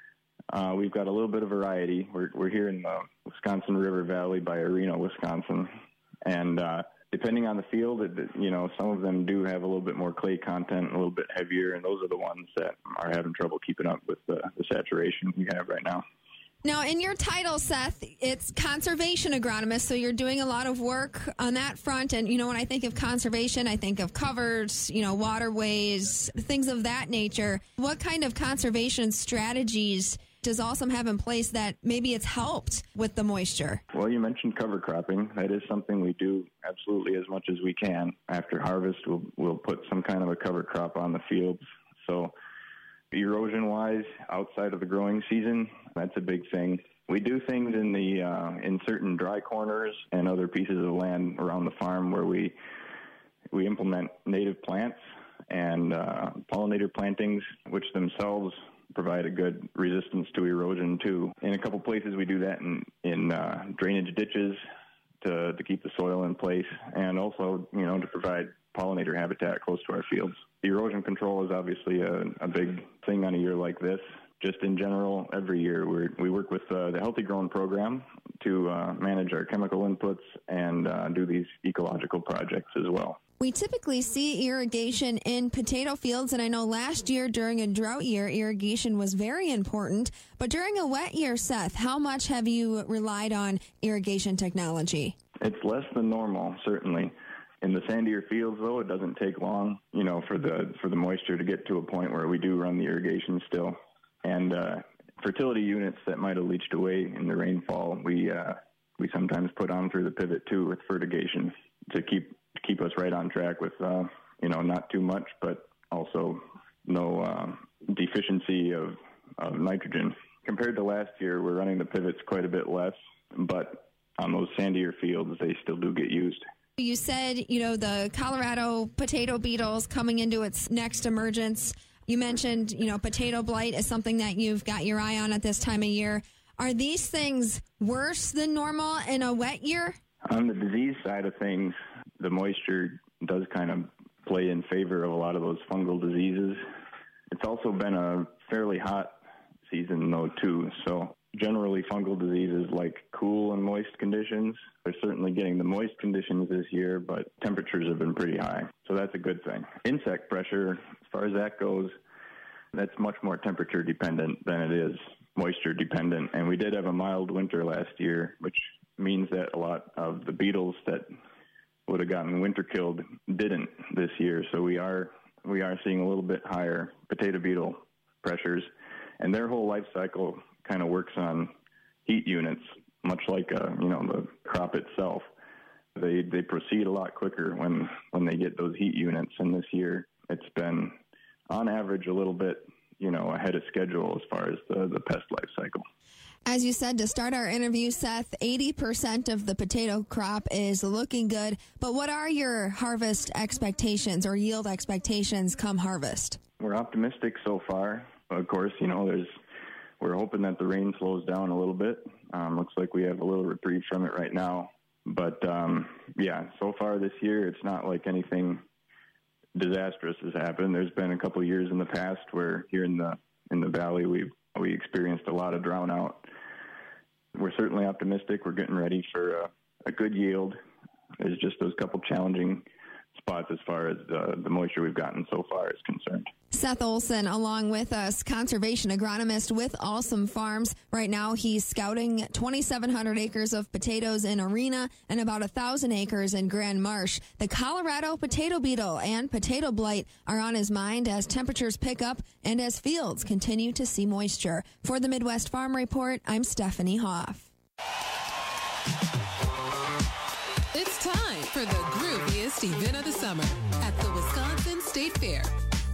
We've got a little bit of variety. We're here in the Wisconsin River Valley by Arena, Wisconsin, and depending on the field, some of them do have a little bit more clay content, a little bit heavier, and those are the ones that are having trouble keeping up with the saturation we have right now. Now, in your title, Seth, it's conservation agronomist, so you're doing a lot of work on that front. And, when I think of conservation, I think of covers, waterways, things of that nature. What kind of conservation strategies does Awesome have in place that maybe it's helped with the moisture? Well, you mentioned cover cropping. That is something we do absolutely as much as we can. After harvest, we'll put some kind of a cover crop on the fields. So erosion-wise, outside of the growing season, that's a big thing. We do things in certain dry corners and other pieces of land around the farm where we implement native plants and pollinator plantings, which themselves provide a good resistance to erosion too. In a couple places, we do that in drainage ditches to keep the soil in place, and also to provide pollinator habitat close to our fields. Erosion control is obviously a big thing on a year like this. Just in general, every year we work with the Healthy Grown program to manage our chemical inputs and do these ecological projects as well. We typically see irrigation in potato fields, and I know last year during a drought year, irrigation was very important. But during a wet year, Seth, how much have you relied on irrigation technology? It's less than normal, certainly. In the sandier fields, though, it doesn't take long, for the moisture to get to a point where we do run the irrigation still. And fertility units that might have leached away in the rainfall, we sometimes put on through the pivot too with fertigation to keep us right on track with not too much, but also no deficiency of nitrogen. Compared to last year, we're running the pivots quite a bit less, but on those sandier fields, they still do get used. You said, the Colorado potato beetles coming into its next emergence. You mentioned, potato blight is something that you've got your eye on at this time of year. Are these things worse than normal in a wet year? On the disease side of things, the moisture does kind of play in favor of a lot of those fungal diseases. It's also been a fairly hot season, though, too. So generally, fungal diseases like cool and moist conditions. They're certainly getting the moist conditions this year, but temperatures have been pretty high. So that's a good thing. Insect pressure, as far as that goes, that's much more temperature dependent than it is moisture dependent. And we did have a mild winter last year, which means that a lot of the beetles that would have gotten winter killed didn't this year. So we are seeing a little bit higher potato beetle pressures, and their whole life cycle kind of works on heat units, much like the crop itself. They proceed a lot quicker when they get those heat units, and this year it's been on average a little bit ahead of schedule as far as the pest life cycle. As you said to start our interview, Seth, 80% of the potato crop is looking good. But what are your harvest expectations or yield expectations come harvest? We're optimistic so far. Of course, we're hoping that the rain slows down a little bit. Looks like we have a little reprieve from it right now. But, so far this year, it's not like anything disastrous has happened. There's been a couple of years in the past where here in the valley we experienced a lot of drown out. We're certainly optimistic. We're getting ready for a good yield. There's just those couple challenging spots as far as the moisture we've gotten so far is concerned. Seth Olson, along with us, conservation agronomist with Awesome Farms. Right now, he's scouting 2,700 acres of potatoes in Arena and about 1,000 acres in Grand Marsh. The Colorado potato beetle and potato blight are on his mind as temperatures pick up and as fields continue to see moisture. For the Midwest Farm Report, I'm Stephanie Hoff. It's time for the grooviest event of the summer at the Wisconsin State Fair.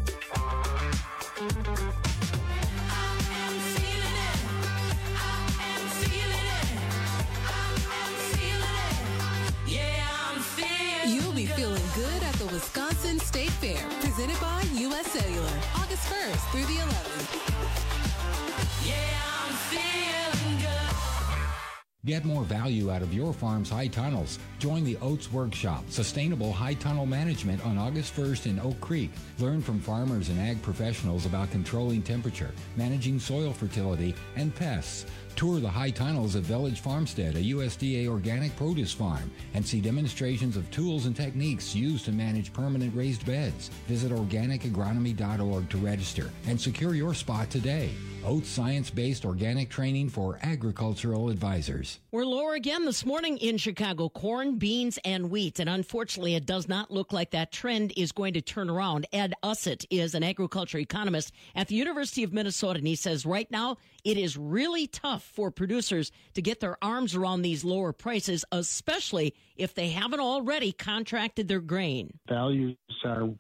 You'll be feeling good at the Wisconsin State Fair, presented by U.S. Cellular, August 1st through the 11th. Get more value out of your farm's high tunnels. Join the Oats Workshop, Sustainable High Tunnel Management on August 1st in Oak Creek. Learn from farmers and ag professionals about controlling temperature, managing soil fertility, and pests. Tour the high tunnels at Village Farmstead, a USDA organic produce farm, and see demonstrations of tools and techniques used to manage permanent raised beds. Visit organicagronomy.org to register and secure your spot today. Oats science-based organic training for agricultural advisors. We're lower again this morning in Chicago. Corn, beans, and wheat. And unfortunately, it does not look like that trend is going to turn around. Ed Ussett is an agriculture economist at the University of Minnesota, and he says right now it is really tough for producers to get their arms around these lower prices, especially if they haven't already contracted their grain. Values are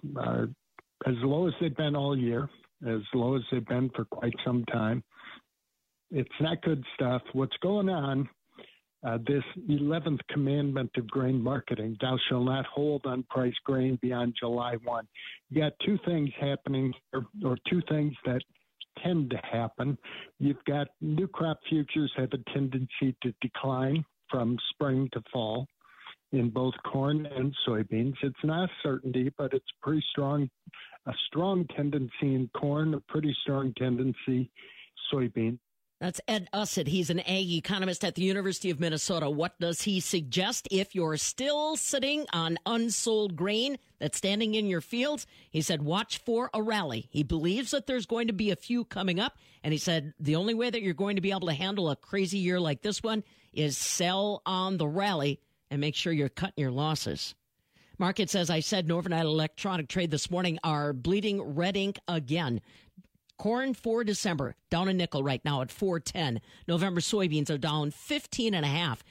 as low as they've been all year, as low as they've been for quite some time. It's not good stuff. What's going on, this 11th commandment of grain marketing, thou shalt not hold unpriced grain beyond July 1. You got two things happening, or two things that tend to happen. You've got new crop futures have a tendency to decline from spring to fall in both corn and soybeans. It's not certainty, but it's pretty strong. A strong tendency in corn, a pretty strong tendency soybean. That's Ed Ussett. He's an ag economist at the University of Minnesota. What does he suggest if you're still sitting on unsold grain that's standing in your fields? He said, watch for a rally. He believes that there's going to be a few coming up. And he said, the only way that you're going to be able to handle a crazy year like this one is sell on the rally and make sure you're cutting your losses. Markets, as I said, in overnight electronic trade this morning are bleeding red ink again. Corn for December, down a nickel right now at $4.10. November soybeans are down 15.5,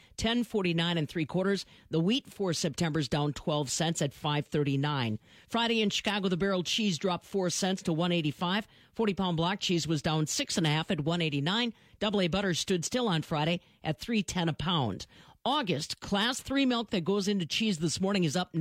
$10.49 3/4. The wheat for September is down 12 cents at $5.39. Friday in Chicago, the barrel cheese dropped 4 cents to $1.85. 40-pound block cheese was down 6.5 at $1.89. AA butter stood still on Friday at $3.10 a pound. August, Class 3 milk that goes into cheese this morning is up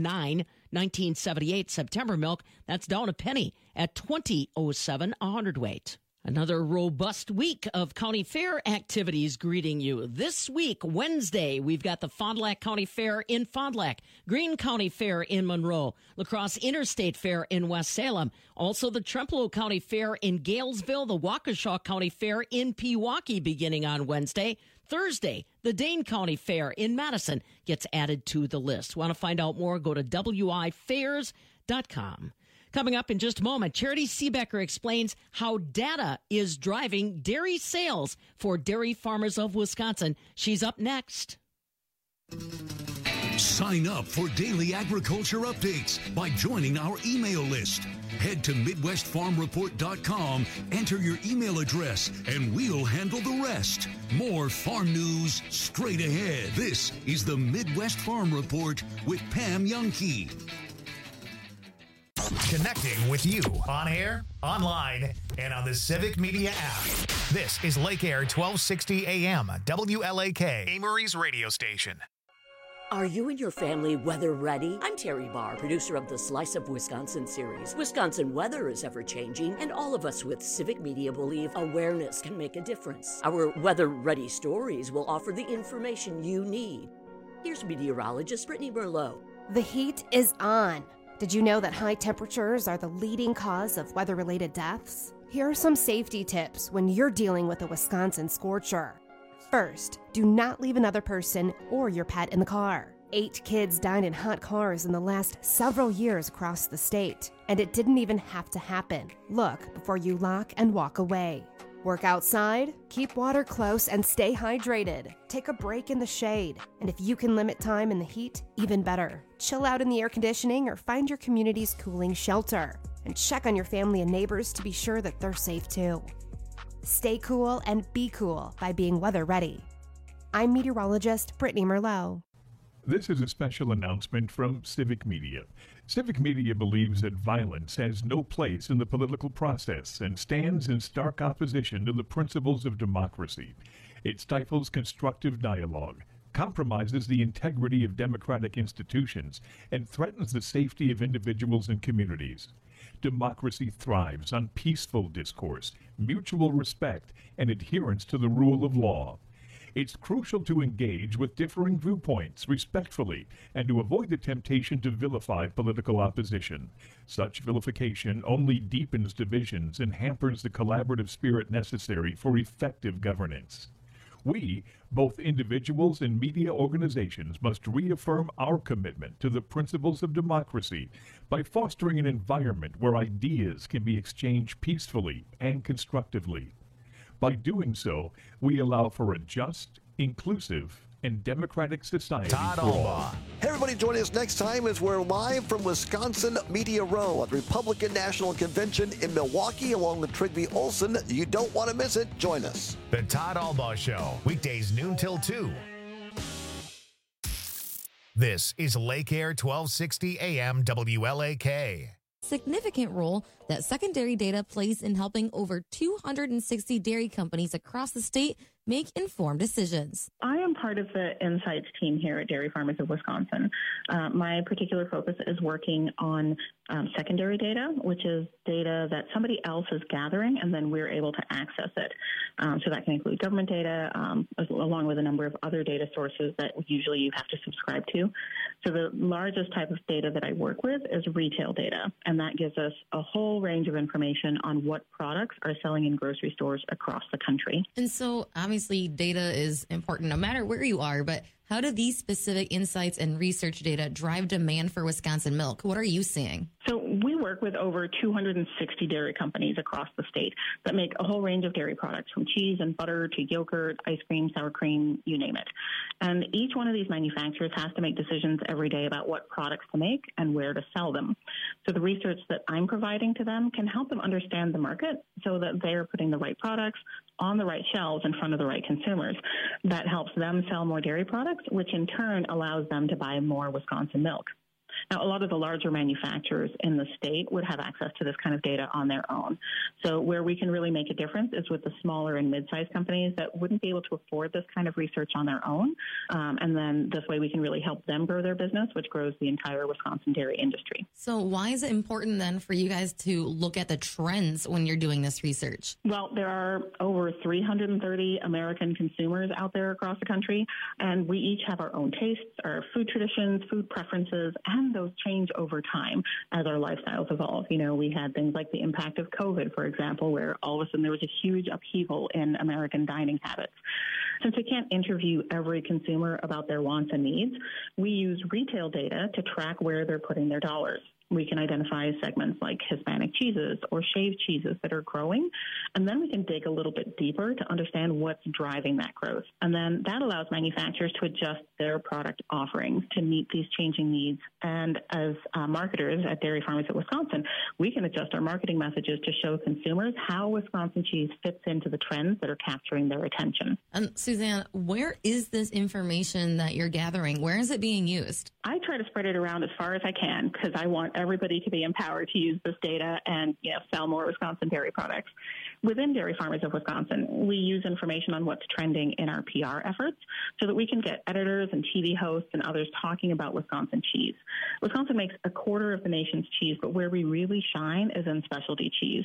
9.1978. September milk, that's down a penny at 20.07 a hundredweight. Another robust week of county fair activities greeting you. This week, Wednesday, we've got the Fond du Lac County Fair in Fond du Lac, Greene County Fair in Monroe, La Crosse Interstate Fair in West Salem, also the Trempealeau County Fair in Galesville, the Waukesha County Fair in Pewaukee beginning on Wednesday. Thursday, the Dane County Fair in Madison gets added to the list. Want to find out more? Go to wifairs.com. Coming up in just a moment, Charity Seebecker explains how data is driving dairy sales for dairy farmers of Wisconsin. She's up next. Sign up for daily agriculture updates by joining our email list. Head to MidwestFarmReport.com, enter your email address, and we'll handle the rest. More farm news straight ahead. This is the Midwest Farm Report with Pam Youngkey. Connecting with you on air, online, and on the Civic Media app. This is Lake Air 1260 AM, WLAK, Amory's radio station. Are you and your family weather ready? I'm Terry Barr, producer of the Slice of Wisconsin series. Wisconsin weather is ever changing, and all of us with Civic Media believe awareness can make a difference. Our weather ready stories will offer the information you need. Here's meteorologist Brittany Merlot. The heat is on. Did you know that high temperatures are the leading cause of weather-related deaths? Here are some safety tips when you're dealing with a Wisconsin scorcher. First, do not leave another person or your pet in the car. 8 kids died in hot cars in the last several years across the state. And it didn't even have to happen. Look before you lock and walk away. Work outside, keep water close, and stay hydrated. Take a break in the shade. And if you can limit time in the heat, even better. Chill out in the air conditioning or find your community's cooling shelter. And check on your family and neighbors to be sure that they're safe too. Stay cool and be cool by being weather ready. I'm meteorologist Brittany Merlot. This is a special announcement from Civic Media. Civic Media believes that violence has no place in the political process and stands in stark opposition to the principles of democracy. It stifles constructive dialogue, compromises the integrity of democratic institutions, and threatens the safety of individuals and communities. Democracy thrives on peaceful discourse, mutual respect, and adherence to the rule of law. It's crucial to engage with differing viewpoints respectfully and to avoid the temptation to vilify political opposition. Such vilification only deepens divisions and hampers the collaborative spirit necessary for effective governance. We, both individuals and media organizations, must reaffirm our commitment to the principles of democracy by fostering an environment where ideas can be exchanged peacefully and constructively. By doing so, we allow for a just, inclusive, and democratic society Todd for all. Alba. Hey, everybody, join us next time as we're live from Wisconsin Media Row at the Republican National Convention in Milwaukee along with Trigby Olson. You don't want to miss it. Join us. The Todd Alba Show, weekdays noon till 2. This is Lake Air 1260 AM WLAK. Significant role that secondary data plays in helping over 260 dairy companies across the state make informed decisions. I am part of the Insights team here at Dairy Farmers of Wisconsin. My particular focus is working on secondary data, which is data that somebody else is gathering, and then we're able to access it. So that can include government data, along with a number of other data sources that usually you have to subscribe to. So the largest type of data that I work with is retail data, and that gives us a whole range of information on what products are selling in grocery stores across the country. And so obviously data is important no matter where you are, but how do these specific insights and research data drive demand for Wisconsin milk? What are you seeing? So we work with over 260 dairy companies across the state that make a whole range of dairy products, from cheese and butter to yogurt, ice cream, sour cream, you name it. And each one of these manufacturers has to make decisions every day about what products to make and where to sell them. So the research that I'm providing to them can help them understand the market so that they're putting the right products on the right shelves in front of the right consumers. That helps them sell more dairy products, which in turn allows them to buy more Wisconsin milk. Now, a lot of the larger manufacturers in the state would have access to this kind of data on their own. So where we can really make a difference is with the smaller and mid-sized companies that wouldn't be able to afford this kind of research on their own. And then this way we can really help them grow their business, which grows the entire Wisconsin dairy industry. So why is it important then for you guys to look at the trends when you're doing this research? Well, there are over 330 American consumers out there across the country, and we each have our own tastes, our food traditions, food preferences, and those change over time as our lifestyles evolve. You know, we had things like the impact of COVID, for example, where all of a sudden there was a huge upheaval in American dining habits. Since we can't interview every consumer about their wants and needs, we use retail data to track where they're putting their dollars. We can identify segments like Hispanic cheeses or shaved cheeses that are growing, and then we can dig a little bit deeper to understand what's driving that growth. And then that allows manufacturers to adjust their product offerings to meet these changing needs. And as marketers at Dairy Farmers of Wisconsin, we can adjust our marketing messages to show consumers how Wisconsin cheese fits into the trends that are capturing their attention. And Suzanne, where is this information that you're gathering? Where is it being used? I try to spread it around as far as I can because I want everybody to be empowered to use this data and sell more Wisconsin dairy products. Within Dairy Farmers of Wisconsin, we use information on what's trending in our PR efforts so that we can get editors and TV hosts and others talking about Wisconsin cheese. Wisconsin makes a quarter of the nation's cheese, but where we really shine is in specialty cheese.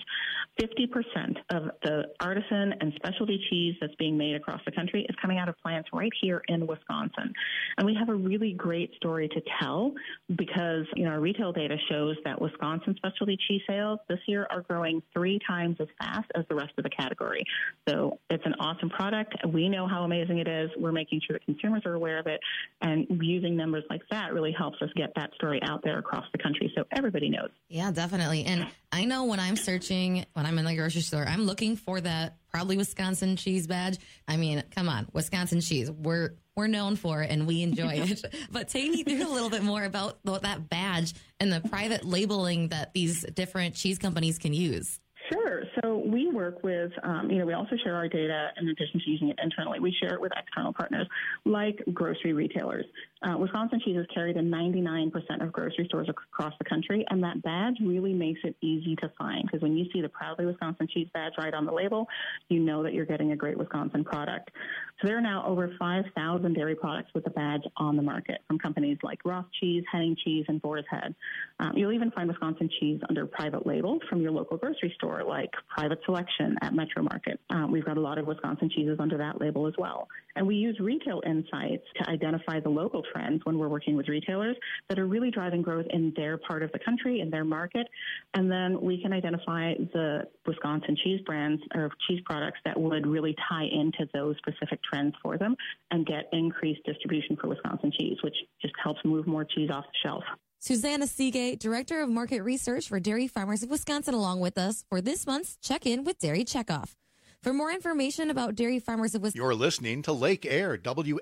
50% of the artisan and specialty cheese that's being made across the country is coming out of plants right here in Wisconsin. And we have a really great story to tell because our retail data shows that Wisconsin specialty cheese sales this year are growing 3 times as fast as the rest of the category. So it's an awesome product. We know how amazing it is. We're making sure that consumers are aware of it, and using numbers like that really helps us get that story out there across the country so everybody knows. Yeah, definitely. And I know when I'm searching, when I'm in the grocery store, I'm looking for that proudly Wisconsin cheese badge. I mean, come on, Wisconsin cheese. We're known for it and we enjoy it. But take me through a little bit more about that badge and the private labeling that these different cheese companies can use. Sure. So we work with, we also share our data in addition to using it internally. We share it with external partners like grocery retailers. Wisconsin cheese is carried in 99% of grocery stores across the country, and that badge really makes it easy to find because when you see the Proudly Wisconsin Cheese badge right on the label, you know that you're getting a great Wisconsin product. So there are now over 5,000 dairy products with the badge on the market from companies like Ross Cheese, Henning Cheese, and Boar's Head. You'll even find Wisconsin cheese under private label from your local grocery store like Private Selection at Metro Market. We've got a lot of Wisconsin cheeses under that label as well. And we use retail insights to identify the local trends when we're working with retailers that are really driving growth in their part of the country, in their market. And then we can identify the Wisconsin cheese brands or cheese products that would really tie into those specific trends for them and get increased distribution for Wisconsin cheese, which just helps move more cheese off the shelf. Susanna Seagate, Director of Market Research for Dairy Farmers of Wisconsin, along with us for this month's Check-In with Dairy Checkoff. For more information about Dairy Farmers of Wisconsin... You're listening to Lake Air,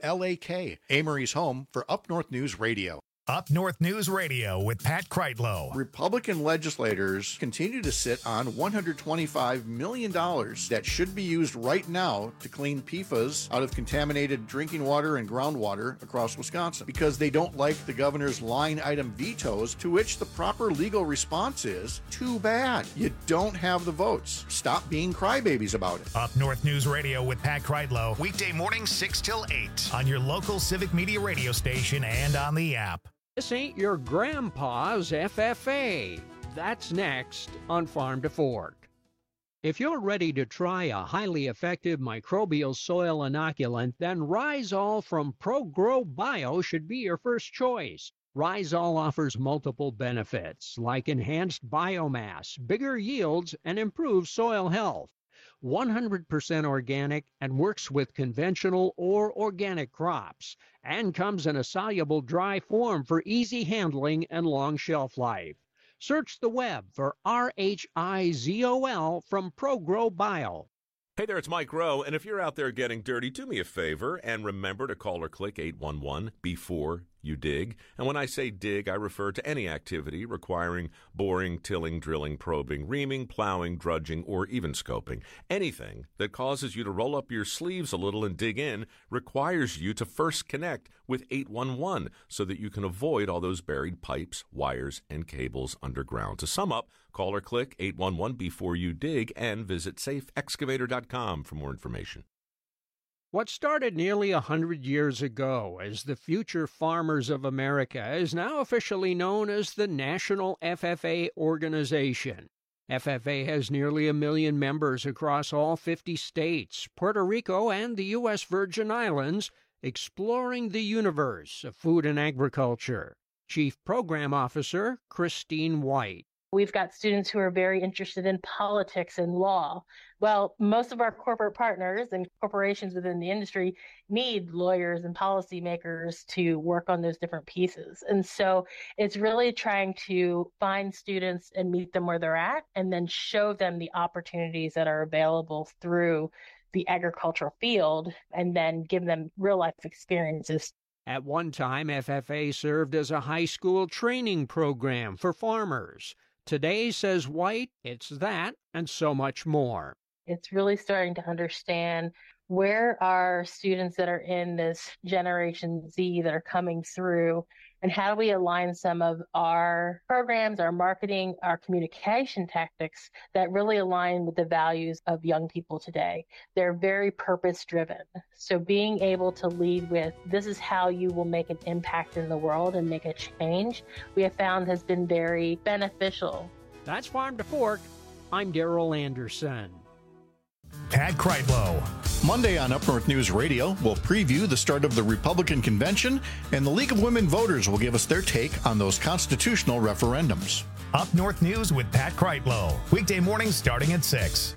WLAK, Amory's home for Up North News Radio. Up North News Radio with Pat Kreitlow. Republican legislators continue to sit on $125 million that should be used right now to clean PFAS out of contaminated drinking water and groundwater across Wisconsin because they don't like the governor's line item vetoes, to which the proper legal response is, too bad. You don't have the votes. Stop being crybabies about it. Up North News Radio with Pat Kreitlow, weekday mornings 6 till 8 on your local Civic Media radio station and on the app. This ain't your grandpa's FFA. That's next on Farm to Fork. If you're ready to try a highly effective microbial soil inoculant, then Rhizol from ProGrow Bio should be your first choice. Rhizol offers multiple benefits like enhanced biomass, bigger yields, and improved soil health. 100% organic and works with conventional or organic crops, and comes in a soluble dry form for easy handling and long shelf life. Search the web for RHIZOL from ProGrow Bio. Hey there, it's Mike Rowe, and if you're out there getting dirty, do me a favor and remember to call or click 811 before you dig. And when I say dig, I refer to any activity requiring boring, tilling, drilling, probing, reaming, plowing, drudging, or even scoping. Anything that causes you to roll up your sleeves a little and dig in requires you to first connect with 811 so that you can avoid all those buried pipes, wires, and cables underground. To sum up, call or click 811 before you dig and visit safeexcavator.com for more information. What started nearly 100 years ago as the Future Farmers of America is now officially known as the National FFA Organization. FFA has nearly 1 million members across all 50 states, Puerto Rico, and the U.S. Virgin Islands, exploring the universe of food and agriculture. Chief Program Officer Christine White. We've got students who are very interested in politics and law. Well, most of our corporate partners and corporations within the industry need lawyers and policymakers to work on those different pieces. And so it's really trying to find students and meet them where they're at and then show them the opportunities that are available through the agricultural field and then give them real life experiences. At one time, FFA served as a high school training program for farmers. Today, says White, it's that and so much more. It's really starting to understand where are students that are in this Generation Z that are coming through, and how do we align some of our programs, our marketing, our communication tactics that really align with the values of young people today. They're very purpose-driven. So being able to lead with, this is how you will make an impact in the world and make a change, we have found has been very beneficial. That's Farm to Fork. I'm Daryl Anderson. Pat Kreitlow. Monday on Up North News Radio, we'll preview the start of the Republican convention, and the League of Women Voters will give us their take on those constitutional referendums. Up North News with Pat Kreitlow. Weekday mornings starting at 6.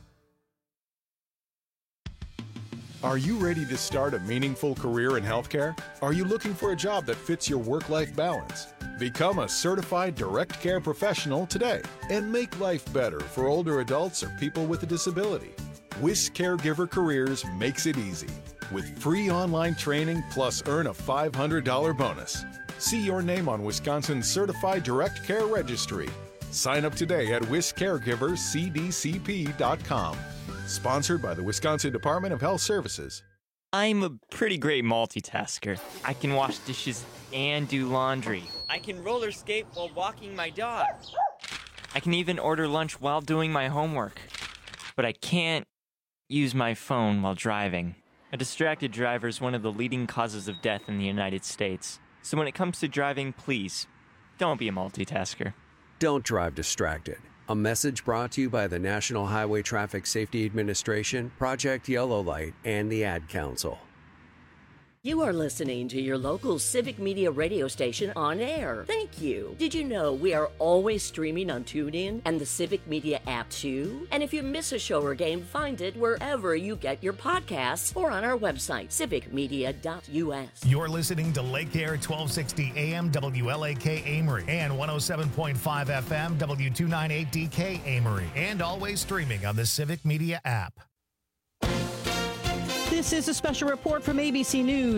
Are you ready to start a meaningful career in healthcare? Are you looking for a job that fits your work-life balance? Become a certified direct care professional today and make life better for older adults or people with a disability. WIS Caregiver Careers makes it easy with free online training plus earn a $500 bonus. See your name on Wisconsin's Certified Direct Care Registry. Sign up today at wiscaregivercdcp.com. Sponsored by the Wisconsin Department of Health Services. I'm a pretty great multitasker. I can wash dishes and do laundry. I can roller skate while walking my dog. I can even order lunch while doing my homework. But I can't use my phone while driving. A distracted driver is one of the leading causes of death in the United States. So when it comes to driving, please, don't be a multitasker. Don't drive distracted. A message brought to you by the National Highway Traffic Safety Administration, Project Yellow Light, and the Ad Council. You are listening to your local Civic Media radio station on air. Thank you. Did you know we are always streaming on TuneIn and the Civic Media app too? And if you miss a show or game, find it wherever you get your podcasts or on our website, civicmedia.us. You're listening to Lake Air 1260 AM WLAK Amory and 107.5 FM W298DK Amory, and always streaming on the Civic Media app. This is a special report from ABC News.